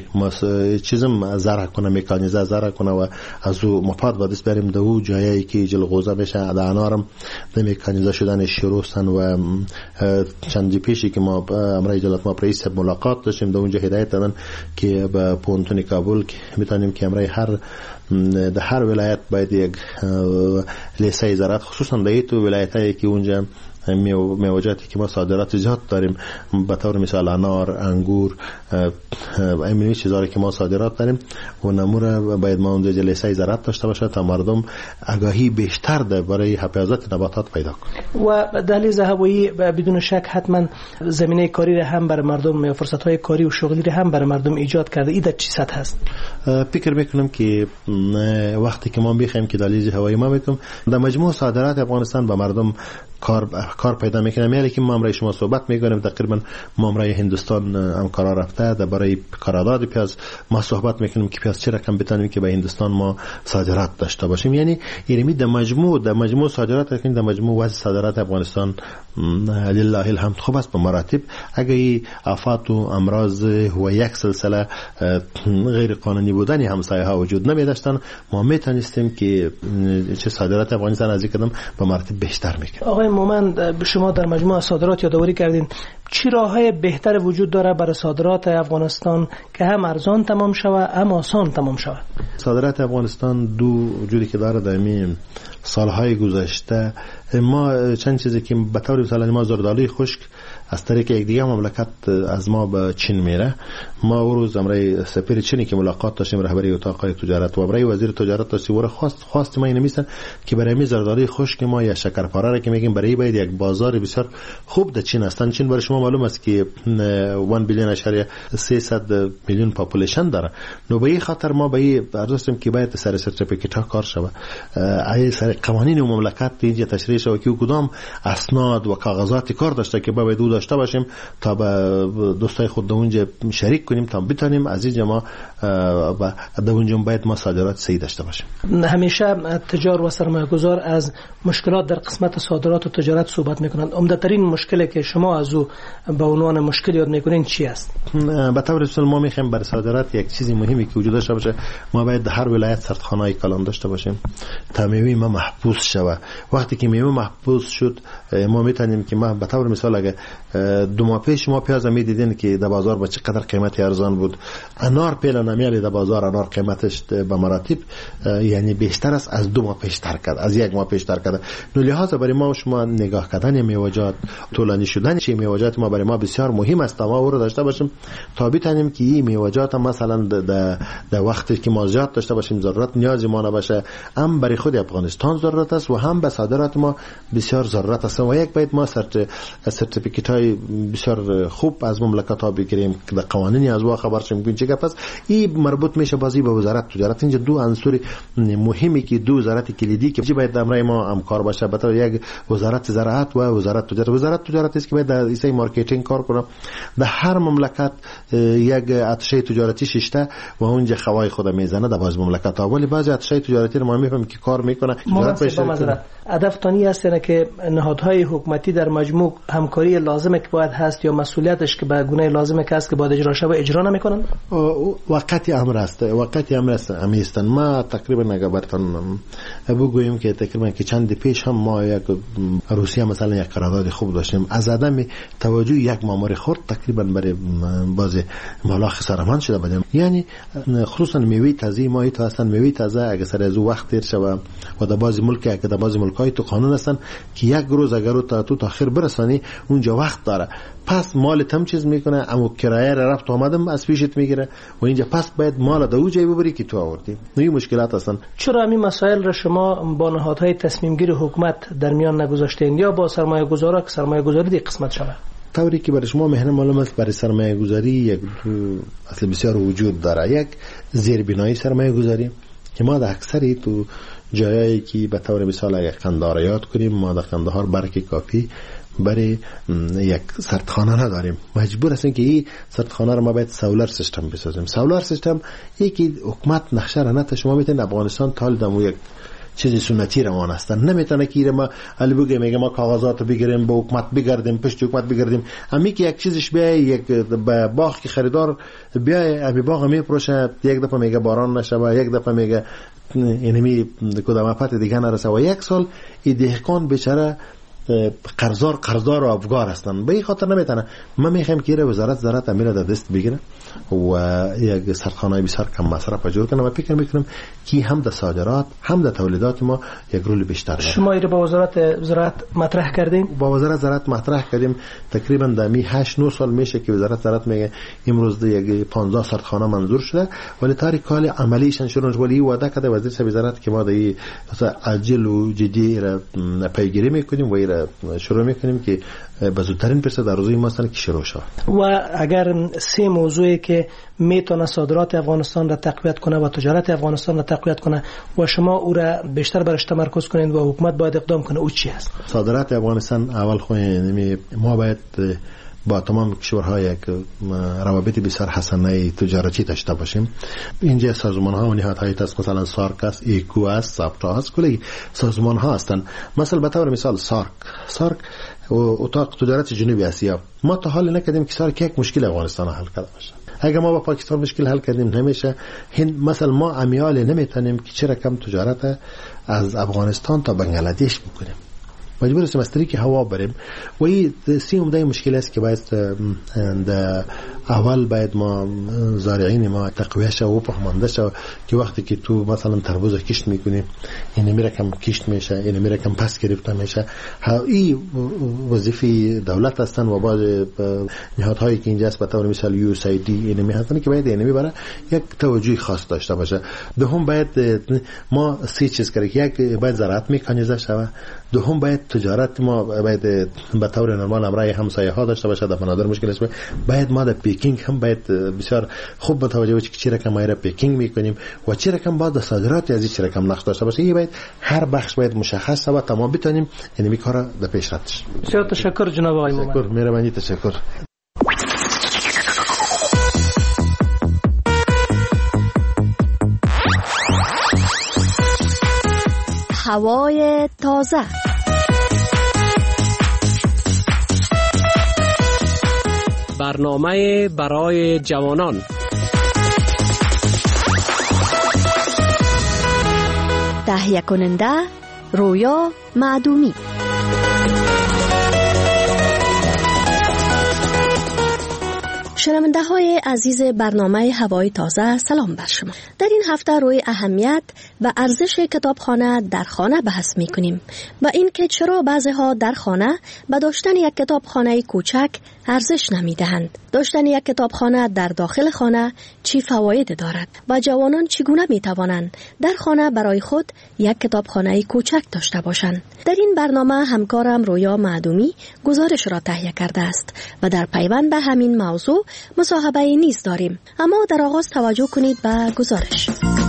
چیزم زرع کنه، مکانیزه زرع کنه و از او مفاد و دست بریم دو جایی که جلغوزه بشه. در انارم د مکانیزه شدن شروع سن و چندی پیشی که ما امرای جلات ما رئیس ملاقات داشتیم در اونجا هدایت دادن که به پونتون کابل که میتونیم که امرای هر در هر ولایت باید یک لیسه زراعت خصوصا در تو ولایتایی که اونجا میوه‌جاتی که ما صادرات زیاد داریم، به طور مثال انار، انگور، همین چیزایی که ما صادرات داریم و نمور باید ما اونجا جلسه زراعت داشته باشه تا مردم آگاهی بیشتر ده برای حفاظت نباتات پیدا کنه. و دهلیز هوایی بدون شک حتما زمینه کاری را هم برای مردم، فرصت‌های کاری و شغلی را هم برای مردم ایجاد کرده. این در چه سطح است؟ فکر میکنم که وقتی که ما بخوایم که دهلیز هوایی ما میکنم در مجموع صادرات افغانستان به مردم کار کار پیدا میکنه. میگه که ما امروز شما صحبت میکنیم تقریبا ما امروز هندوستان هم کار رفته در برای قرارداد پیاز ما صحبت میکنیم که پیاز چه رقم بتونیم که به هندوستان ما صادرات داشته باشیم. یعنی یعنی در مجموع در مجموع صادرات که در مجموع وضع صادرات افغانستان لله الحمد خوب است به مراتب. اگه آفات و امراض و یک سلسله غیر قانونی بودن همسایه ها وجود نمی داشتن ما میتونستیم که چه صادرات افغانستان از این قدم به مراتب بیشتر میکنه. آقای مومند، شما در مجموع صادرات یادآوری کردین، چه راههای بهتر وجود داره برای صادرات افغانستان که هم ارزان تمام شود هم آسان تمام شود؟ صادرات افغانستان دو وجودی که داره در این سالهای گذشته ما چند چیزی که به طور مثال ما زردالوی خشک از طریق یک دیگه مملکت از ما به چین میره. ما او روز امروز سفیر چینی که ملاقات داشتیم رهبری اتاق تجارت و برای وزیر تجارت داشتیم و خواست خواست ما اینمیسن که برای می زردالوی خشک ما یا شکرپاره را که میگیم برای باید یک بازار بسیار خوب در چین هستن. چین برای شما معلوم است که یک بیلیون اشاره سیصد میلیون پاپولیشن داره. نو به این خاطر ما به این ارزشیم که باید سر سرتیفیکیت ها کار شود، ای سر قوانین و مملکت اینجا تشریح شود که کدام اسناد و کاغذات کار داشته که باید دو داشته باشیم تا به دوستای خود اونجا شریک کنیم تا بتونیم از اینجا ما در اونجا باید ما صادرات صحیح داشته باشیم. همیشه تجار و سرمایه‌گذار از مشکلات در قسمت صادرات و تجارت صحبت میکنند. عمده‌ترین مشکلی که شما از او به عنوان مشکل یاد میکنین چی است؟ به طور اصل ما میخوایم برای صادرات یک چیزی مهمی که وجود داشته باشه ما باید هر ولایت سردخانه‌ای کلان داشته باشیم تا میوه ما محفوظ شود. وقتی که میوه محفوظ شد ما میتونیم که ما به طور مثال اگه دو ماه پیش ما پیاز میدیدین که در بازار با چقدر قیمت ارزان بود، انار پیلا نمیالی در بازار انار قیمتش به مراتب یعنی بیشتر است از دو ماه پیشتر کرد، از یک ماه پیشتر کرد. نو لحاظا برای ما شما نگاه کردن میوه‌جات طولانی شدن چه میوه‌جات ما برای ما بسیار مهم است تا ما او رو داشته باشیم تا بتونیم که این میوه‌جات مثلا در در وقتی که ما زیاد داشته باشیم ضرورت نیازی ما نباشه، هم برای خود افغانستان ضرورت است و هم به صادرات ما بسیار ضرورت است. و یک باید ما سرتیفیکیت های بسیار خوب از مملکت ها بگیریم که در قوانینی از وا خبر شیم که چه گپ است. این مربوط میشه بازی به وزارت تجارت. اینجا دو عنصر مهمی که دو وزارت کلیدی که باید امرای ما همکار باشه، به طور یک وزارت زراعت و وزارت تجارت. وزارت تجارت است که باید در ایسای مارکتینگ کار کنه. در هر مملکت یک اتشه تجارتی ششته و اونجا خوای خود میزنه در باز مملکت ها، ولی بعضی اتشه تجارتی رو ما میفهمیم که کار میکنه. هدف تانی است نه که نهادهای حکومتی در مجموع همکاری لازمه که باید هست یا مسئولیتش که به گونه لازمه که است که باید اجرا شود اجرا نمیکنن؟ وقتی امر است وقتی امر است امیستن. ما تقریبا اگه براتون بگویم که تقریبا که چند پیش هم ما یک روسیه مثلا یک قرارداد خوب داشتیم، از عدم توجه یک مامور خرد تقریبا برای باز مالا خسارمان شده بودیم. یعنی خصوصا میوه تازه ما ایت هستن میوه تازه اگه سر از وقت تیر شود و در بعضی ملک که در بعضی ملکای تو قانون هستن که یک روز اگر تا تو تاخیر برسانی اونجا وقت داره، پس مال تم چیز میکنه اما کرایه را رفت آمدم از پیشت میگیره و اینجا پس باید مال دو جای ببری که تو آوردی. این مشکلات هستن. چرا همین مسائل را شما با نهادهای تصمیم گیر حکومت در میان نگذاشتین یا با سرمایه گذارا که سرمایه گذاری دی قسمت شود؟ طوری که برای شما مهنه معلوم است برای سرمایه گذاری یک اصل بسیار وجود داره. یک زیربنایی سرمایه گذاری که ما در اکثری تو جایی که به طور مثال اگه قندهار یاد کنیم ما در قندهار برک کافی برای یک سردخانه نداریم، مجبور هستیم که این سردخانه رو ما باید سولار سیستم بسازیم. سولار سیستم یکی حکومت نقشه را نته شما میتونید افغانستان تال دمو یک چیزی سنتی روان هستن نمیتونه که ما علی بگه میگه ما کاغذات رو بگیریم با حکومت بگردیم پشت حکومت بگردیم. امی که یک چیزش بیای یک باغ که خریدار بیای ابی باغ میپروشه یک دفعه میگه باران نشه و یک دفعه میگه اینمی کدام افت دیگه نرسه و یک سال این دهقان بیچاره قرضدار قرضدار و افگار هستن. به این خاطر نمیتونه. من میخوام که وزارت زراعت امیر در دست بگیره و یک سرخانه بسیار کم مصرف جور کنه و فکر میکنم که هم در صادرات هم در تولیدات ما یک رول بیشتر داره. شما ایره با وزارت زراعت مطرح کردین؟ با وزارت زراعت مطرح کردیم. تقریبا در می هشت نه سال میشه که وزارت زراعت میگه امروز یک پانزده سرخانه منظور شده، ولی طریق کال عملیشون شروع نشد. ولی وعده کرده وزیر وزارت که ما در این عاجل و جدی را پیگیری میکنیم و را شروع میکنیم که به زودترین فرصت در روزی ما هستن که شروع شود. و اگر سه موضوعی که میتونه صادرات افغانستان را تقویت کنه و تجارت افغانستان را تقویت کنه و شما او را بیشتر برش تمرکز کنید و حکومت باید اقدام کنه، او چی است؟ صادرات افغانستان اول خو ما باید با تمام کشورها یک روابط بسیار حسنه تجارتی داشته باشیم. اینجا سازمان ها و نهادهای هست، مثلا سارک است، ایکو است، سابتا است، کلی سازمان ها هستند. مثلا به طور مثال سارک سارک و اتاق تجارت جنوبی آسیا، ما تا حال نکردیم که سارک یک مشکل افغانستان حل کرده باشه. اگر ما با پاکستان مشکل حل کردیم نمیشه. هند مثلا ما امیال نمیتونیم که چرا کم تجارت از افغانستان تا بنگلادش بکنیم، مجبور هستیم از طریق هوا بریم. و این سی عمده مشکل است که باید اول باید ما زارعین ما تقویه شد و فهمانده شد که وقتی که تو مثلا تربوز کشت میکنی این میره کم کشت میشه، این میره کم پس گرفته میشه. این وظیفه دولت هستن و بعض نهادهایی که اینجا است به طور مثال یو اس ای دی این میهستن که باید اینمی برای یک توجه خاص داشته باشه. دوم باید ما سه چیز کردیم. یک باید زراعت مکانیزه شود، دوم باید تجارت ما باید به طور نرمال امرای همسایه ها داشته باشه. در بنادر مشکل است. باید ما در پیکینگ هم باید بسیار خوب متوجه باشیم که چی رقم ما را پیکینگ میکنیم و چی رقم باید صادرات از چی رقم نقش داشته باشه. این باید هر بخش باید مشخص و تمام بتونیم یعنی می کارا در پیش رفتش. بسیار تشکر جناب آقای مومن. تشکر، مهربانی، تشکر. هوای تازه. برنامه برای جوانان. تهیه کننده رویا معدومی. شنونده های عزیز برنامه هوای تازه، سلام بر شما. در این هفته روی اهمیت و ارزش کتابخانه در خانه بحث می کنیم و این که چرا بعضی ها در خانه به داشتن یک کتابخانه کوچک ارزش نمی دهند. داشتن یک کتابخانه در داخل خانه چی فواید دارد و جوانان چگونه می توانند در خانه برای خود یک کتابخانه کوچک داشته باشند. در این برنامه همکارم رویا معدومی گزارش را تهیه کرده است و در پیوند به همین موضوع مصاحبه نیز داریم. اما در آغاز توجه کنید به گزارش.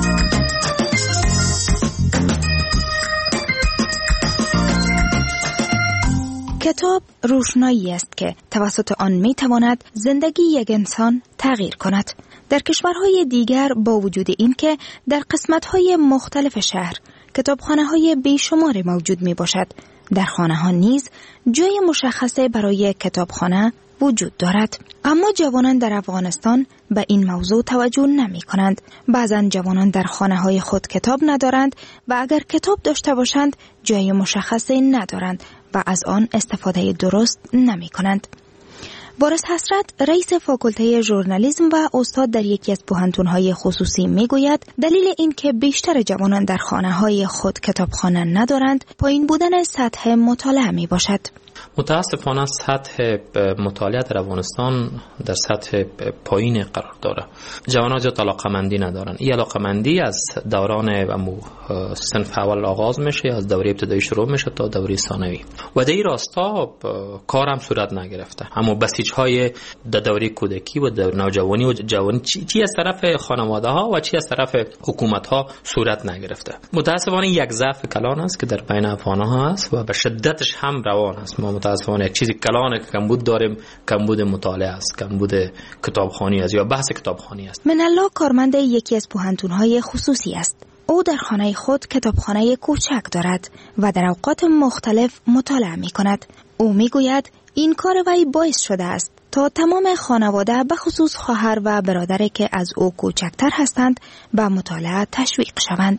کتاب روشنایی است که توسط آن می تواند زندگی یک انسان تغییر کند. در کشورهای دیگر با وجود این که در قسمت‌های مختلف شهر کتابخانه‌های بیشمار موجود می باشد، در خانه ها نیز جای مشخصه برای کتابخانه وجود دارد. اما جوانان در افغانستان به این موضوع توجه نمی کنند. بعضا جوانان در خانه های خود کتاب ندارند و اگر کتاب داشته باشند جای مشخصه ندارند و از آن استفاده درست نمی کنند. بارس حسرت، رئیس فاکولته ژورنالیسم و استاد در یکی از پوهنتون‌های خصوصی میگوید دلیل این که بیشتر جوانان در خانه‌های خود کتابخانه ندارند پایین بودن سطح مطالعه می باشد. متاسفانه سطح مطالعه در افغانستان در سطح پایین قرار داره. جوانان زیاد علاقمندی ندارن. این علاقمندی از دوران امو صنف اول آغاز میشه، از دوره ابتدایی شروع میشه تا دوره ثانوی و در این راستا کارم صورت نگرفته. اما بسیج‌های در دوره کودکی و در نوجوانی و جوانی چی, چی از طرف خانواده ها و چی از طرف حکومت ها صورت نگرفته. متاسفانه یک ضعف کلان است که در بین افغان‌ها هست و به شدتش هم روان است. ما متاسفانه یک چیزی کلانه که کمبود داریم، کمبود مطالعه است، کمبود کتابخوانی است یا بحث کتابخوانی است. منالله کارمند یکی از پوهنتون‌های خصوصی است. او در خانه خود کتابخانه کوچک دارد و در اوقات مختلف مطالعه می‌کند. او می‌گوید این کار وی باعث شده است تا تمام خانواده به خصوص خواهر و برادری که از او کوچکتر هستند به مطالعه تشویق شوند.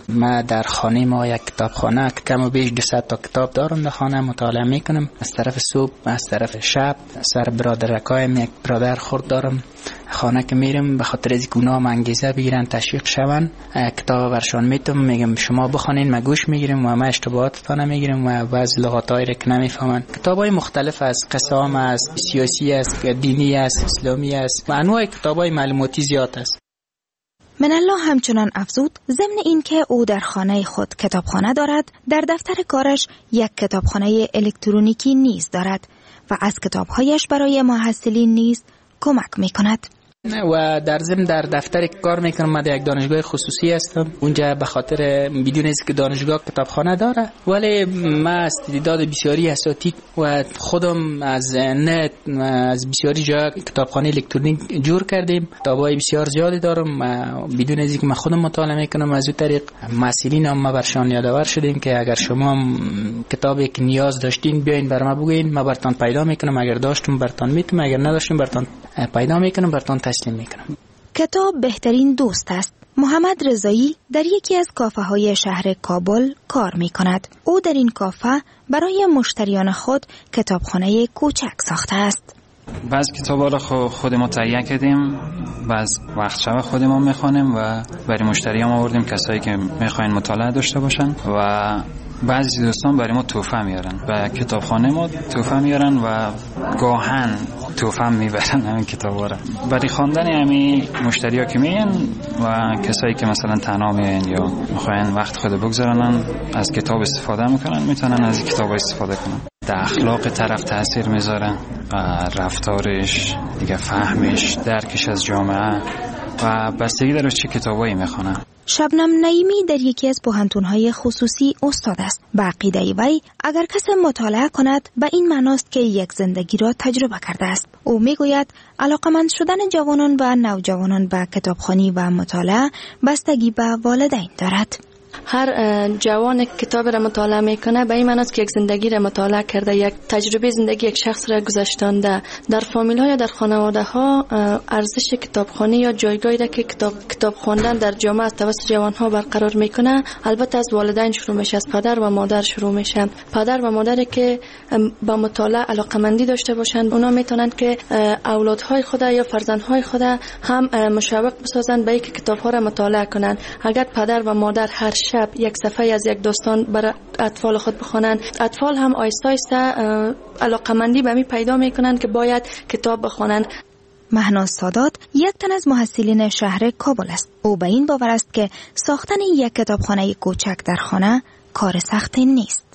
ما در خانه ما یک کتابخانه کم و بیش دویست تا کتاب دارم در خانه، مطالعه میکنم از طرف صبح، از طرف شب. سر برادرکایم یک برادر خرد دارم، خانه که میرم به خاطر از گناه انگیزه بگیرن تشویق شون، کتاب برشان میتم، میگم شما بخونین، ما گوش میگیریم و ما اشتباهاتتان نمیگیریم و بعضی لغاتایی را که نمیفهمن. کتابای مختلف است، قصام است، سیاسی است، دینی است، اسلامی است و انواع کتابای معلوماتی زیاد است. من الله همچنان افزود ضمن این که او در خانه خود کتابخانه دارد، در دفتر کارش یک کتابخانه الکترونیکی نیز دارد و از کتابهایش برای محصلین نیز کمک میکند. و در ضمن در دفتر کار میکنم، من در یک دانشگاه خصوصی هستم. اونجا به خاطر بدون اینکه دانشگاه کتابخانه داره، ولی ما از تعداد بسیاری اساتید و خودم از نت از بسیاری جا کتابخانه الکترونیک جور کردیم. کتابای بسیار زیادی دارم و بدون اینکه من خودم مطالعه میکنم، از اون طریق مسئولین هم ما برشان یادآور شدیم که اگر شما کتابی که نیاز داشتین بیاین بر ما بگوین، ما براتون پیدا میکنم، اگر داشتم براتون میتونم، اگر نداشتم براتون پیدا میکنم، براتون تسلیم میکنم. کتاب بهترین دوست است. محمد رضایی در یکی از کافه های شهر کابل کار می کند. او در این کافه برای مشتریان خود کتابخانه کوچک ساخته است. بعض کتابا را خود ما تهیه کردیم، بعض وقت شب خودمون میخوانیم و برای مشتریان آوردیم، کسایی که میخواین مطالعه داشته باشن، و بعضی دوستان برای ما تحفه میارن و کتابخانه ما تحفه میارن و گاهن تحفه میبرن همین کتابا را برای خواندن همین مشتریا که میان و کسایی که مثلا تنها میان یا میخواین وقت خود بگذارن از کتاب استفاده میکنن، میتونن از کتاب استفاده کنن. در اخلاق طرف تاثیر میذاره و رفتارش، دیگه فهمش، درکش از جامعه و بستگی داره چه کتابایی میخونه. شبنم نعیمی در یکی از پوهنتون‌های خصوصی استاد است. به عقیده وی اگر کسی مطالعه کند به این معناست که یک زندگی را تجربه کرده است. او میگوید علاقمند شدن جوانان و نوجوانان به کتابخوانی و مطالعه بستگی به والدین دارد. هر جوان کتاب را مطالعه میکنه به این معنی است که یک زندگی را مطالعه کرده، یک تجربه زندگی یک شخص را گذشتانده. در فامیل ها یا در خانواده ها ارزش کتابخوانی یا جایگاهی را که کتاب کتاب خواندن در جامعه توسط جوان ها برقرار میکنه البته از والدین شروع میشه، از پدر و مادر شروع میشه. پدر و مادری که با مطالعه علاقمندی داشته باشند، اونا میتونن که اولادهای خود یا فرزندهای خود هم مشوق بسازند به اینکه کتاب ها را مطالعه کنند. اگر پدر و مادر هر شب یک صفحه از یک داستان برای اطفال خود بخوانند، اطفال هم آیسته آیسته علاقمندی به می پیدا میکنند که باید کتاب بخوانند. مهناز سادات یک تن از محصلین شهر کابل است. او به این باور است که ساختن یک کتابخانه کوچک در خانه کار سختی نیست.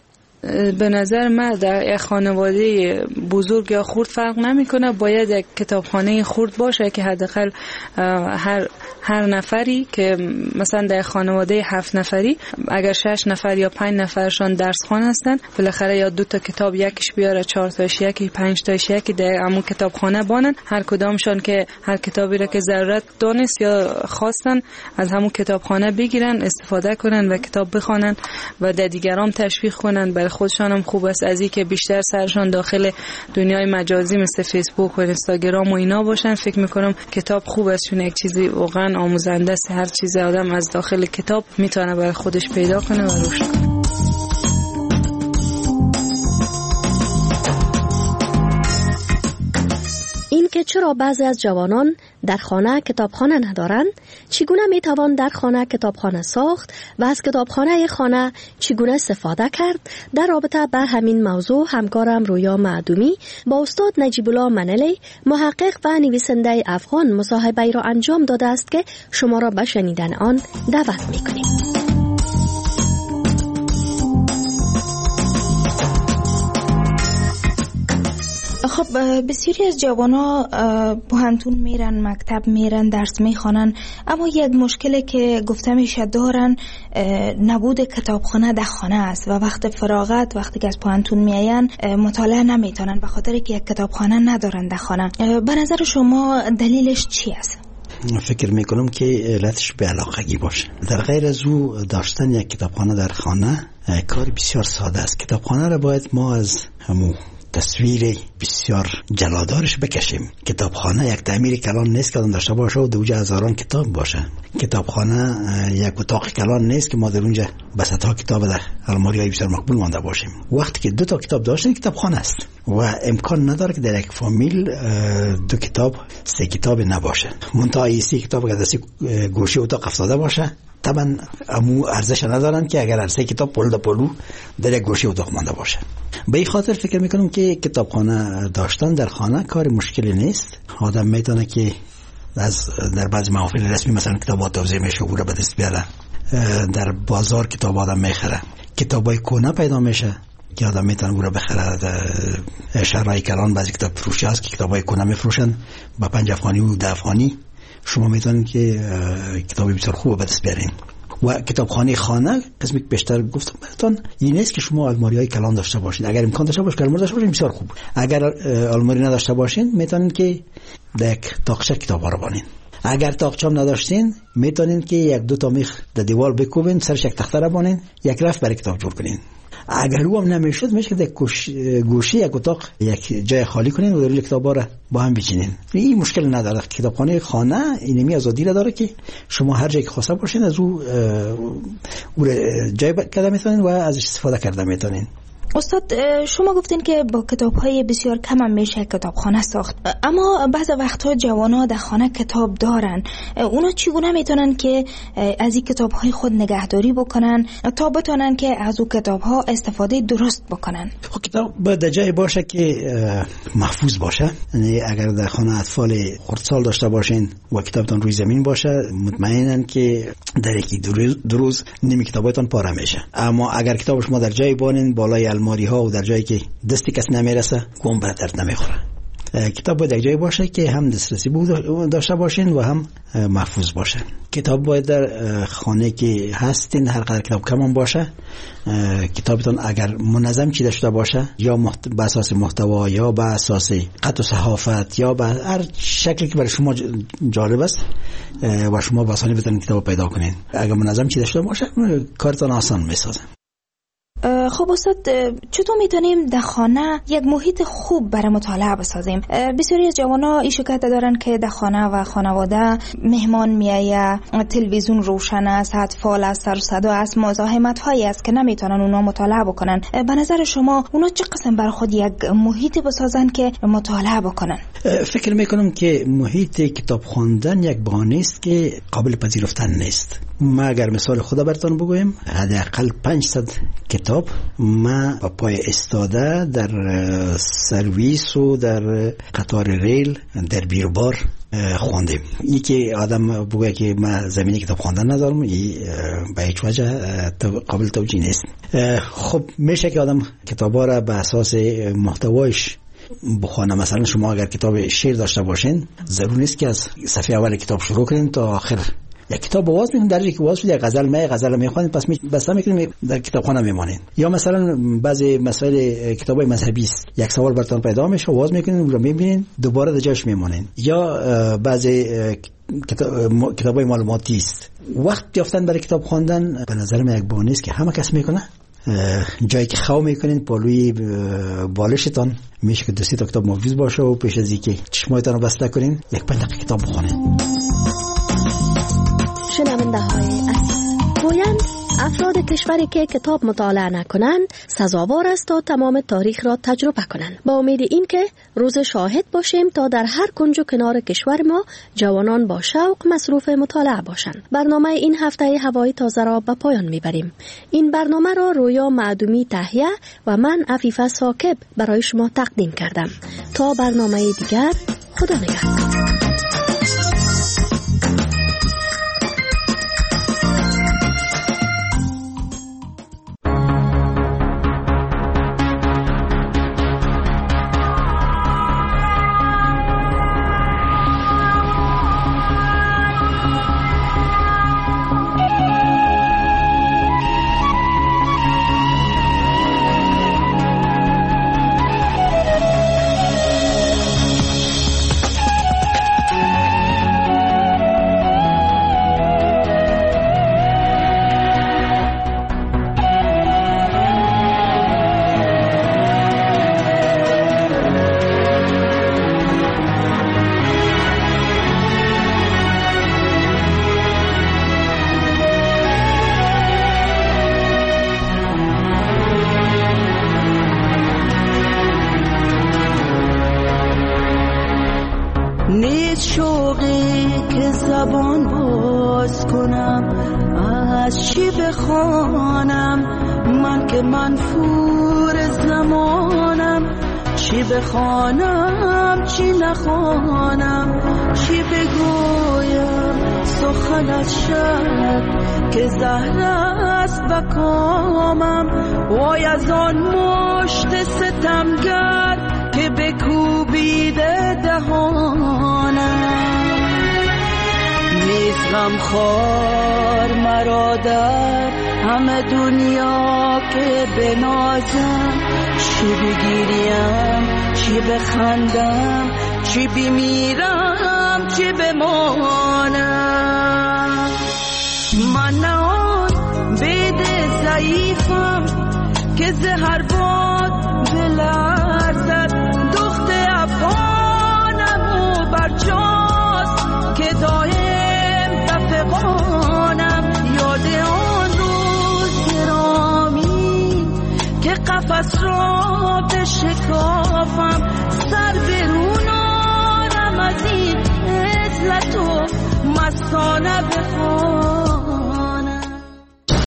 به نظر من در یک خانواده بزرگ یا خرد فرق نمیکنه، باید یک کتابخانه خرد باشه که حداقل هر هر نفری که مثلا در خانواده هفت نفری اگر شش نفر یا پنج نفرشان درس خوان هستن، بالاخره یا دو تا کتاب یکیش بیاره، چهار تاش یکی، پنج تاش یکی در همون کتابخانه بانن، هر کدامشان که هر کتابی را که ضرورت دانست یا خواستن از همون کتابخانه بگیرن، استفاده کنن و کتاب بخوانن و در دیگران تشویق کنن. برای خودشان هم خوب است از این که بیشتر سرشان داخل دنیای مجازی مثل فیسبوک و اینستاگرام و اینا باشن. فکر میکنم کتاب خوب است، چون یک چیزی واقعا آموزنده است. هر چیز آدم از داخل کتاب میتونه برای خودش پیدا کنه و رشد کنه. این که چرا بعضی از جوانان در خانه کتابخانه ندارند، چگونه میتوان در خانه کتابخانه ساخت و از کتابخانه خانه چگونه استفاده کرد، در رابطه به همین موضوع همکارم رویا معدومی با استاد نجیب الله منلی محقق و نویسنده افغان مصاحبه را انجام داده است که شما را به شنیدن آن دعوت میکنیم. خب بسیاری از جوانا پوهنتون میرن، مکتب میرن، درس میخوانن، اما یک مشکلی که گفته میشه دارن نبود کتابخانه در خانه است و وقت فراغت وقتی که از پوهنتون میاین مطالعه نمیتونن به خاطر که یک کتابخانه ندارن در خانه. به نظر شما دلیلش چی است؟ فکر میکنم که علتش به علاقگی باشه. در غیر از او داشتن یک کتابخانه در خانه کار بسیار ساده است. کتابخانه را باید ما از همون تصویر بسیار جلادارش بکشیم. کتابخانه یک تعمیر کلان نیست که آدم داشته باشه و دوجه هزاران کتاب باشه. کتابخانه یک اتاق کلان نیست که ما در اونجا بسطها کتاب در الماری های بسیار مقبول مانده باشیم. وقتی که دو تا کتاب داشتین کتابخانه است و امکان نداره که در یک فامیل دو کتاب سه کتاب نباشه. منتها سه کتاب که در سه گوشه اتاق افتاده باشه طبعا امو ارزش ندارن که اگر سه کتاب پلو در پلو در یک گوشه اتاق مانده باشه. به این خاطر فکر میکنم که کتابخانه داشتن در خانه کار مشکلی نیست. آدم میتونه که از در بعض محافل رسمی مثلا کتابات توزیع میشه و به دست بیاره. در بازار کتاب آدم میخره، کتابای کهنه پیدا میشه که آدم میتونه او را بخره. در شهرهای کلان بعضی کتاب فروشی هست که کتابای کهنه میفروشن با پنج افغانی و ده افغانی. شما میتونید که کتابی بسیار خوب به دست بیارین. و کتابخانه خانه قسمی که بیشتر گفتم براتون این نیست که شما الماری های کلان داشته باشین. اگر امکان داشته باشین الماری داشته باشین بسیار خوب. اگر الماری نداشته باشین میتونید که در یک تاقچه کتاب ها رو بانین. اگر تاقچه هم نداشتین میتونید که یک دو تا میخ در دیوار بکوبین، سرش یک تخته را بانین، یک رف برای کتاب جور کنین. اگر او هم نمیشد میشه که گوشه یک اتاق یک جای خالی کنین و در کتابا را با هم بچینین. این مشکل نداره. کتابخانه خانه اینمی آزادی را داره که شما هر جایی که خواسته باشین از او او جای کرده میتونین و ازش استفاده کرده میتونین. استاد شما گفتین که با کتاب‌های بسیار کم هم میشه کتابخانه ساخت، اما بعض وقت‌ها جوانا در خانه کتاب دارن. اونا چگونه میتونن که از این کتاب‌های خود نگهداری بکنن تا بتونن که از اون کتاب‌ها استفاده درست بکنن؟ خب کتاب باید در جای باشه که محفوظ باشه. یعنی اگر در خانه اطفال خردسال داشته باشین و کتابتون روی زمین باشه مطمئنن که در یکی دو روز نیمه کتابتون پاره میشه. اما اگر کتاب شما در جای بانین بالای الماری ها و در جایی که دستی کس نمیرسه گم به درد نمیخوره. کتاب باید در جایی باشه که هم دسترسی داشته باشین و هم محفوظ باشه. کتاب باید در خانه که هستین هر قدر کتاب کم باشه کتابتون اگر منظم چیده شده باشه یا محت... به اساس محتوا یا به اساس قط و صحافت یا به هر شکلی که برای شما جالب است و شما به آسانی بتونید کتاب پیدا کنین. اگر منظم چیده شده باشه کارتون آسان میسازه. خب استاد چطور میتونیم در خانه یک محیط خوب برای مطالعه بسازیم؟ بسیاری از جوانا این شکایت دارن که در خانه و خانواده مهمان میایه، تلویزیون روشن است، اطفال است، سر و صدا است، مزاحمت هایی است که نمیتونن اونا مطالعه بکنن. به نظر شما اونا چه قسم برای خود یک محیط بسازن که مطالعه بکنن؟ فکر میکنم که محیط کتاب خواندن یک بهانه است که قابل پذیرفتن نیست. ما اگر مثال خدا براتون بگویم حداقل پانصد کتاب ما با پای استاده در سرویس و در قطار ریل در بیربار خواندیم. یکی آدم بگه که من زمینی کتاب خواندن ندارم این به هیچ وجه قابل توجیه نیست. خب میشه که آدم کتابا را به اساس محتوایش بخونه. مثلا شما اگر کتاب شعر داشته باشین ضرور نیست که از صفحه اول کتاب شروع کنین تا آخر. یک کتاب باز میکنین در یک باز شده یک غزل می غزل میخونین پس می بس میکنین در کتابخانه میمونین. یا مثلا بعضی مسائل کتابای مذهبی است یک سوال براتون پیدا میشه باز میکنین اون رو میبینین دوباره در جاش میمونین. یا بعضی کتاب کتابای معلوماتی است. وقت یافتن برای کتاب خواندن به نظر من یک بهانه است که همه کس میکنه. جایی که خو میکنین پلوی بالشتان میشه که دو سه تا کتاب محفوظ باشه و پیش از اینکه چشمایتان رو بسته کنین یک پنج دقیقه کتاب بخونین. شنونده های عزیز، گویند افراد کشوری که کتاب مطالعه نکنند سزاوار است تا تمام تاریخ را تجربه کنند. با امید این که روز شاهد باشیم تا در هر کنج و کنار کشور ما جوانان با شوق مصروف مطالعه باشند. برنامه این هفته هوای تازه را به پایان میبریم. این برنامه را رویا معدومی تهیه و من عفیفه ثاقب برای شما تقدیم کردم. تا برنامه دیگر خدا نگهدار. چی بخوانم من که منفور زمانم چی بخوانم چی نخوانم چی بگویم سخن از شب که زهر است بکامم وای از آن مشت ستمگر که بکوبیده دهانم نیز غمخوار مرا در همه دنیا که بنازم چی بگیریم چی بخندم چی بمیرم چی بمانم من نه آن بید ضعیفم که زهر باد بلرزد دخت افغانم و برجاست که دایم تفقانم یاد آن روز گرامی که قفس را بشکافم سر برونارم از این عزلت و مستانه بخوام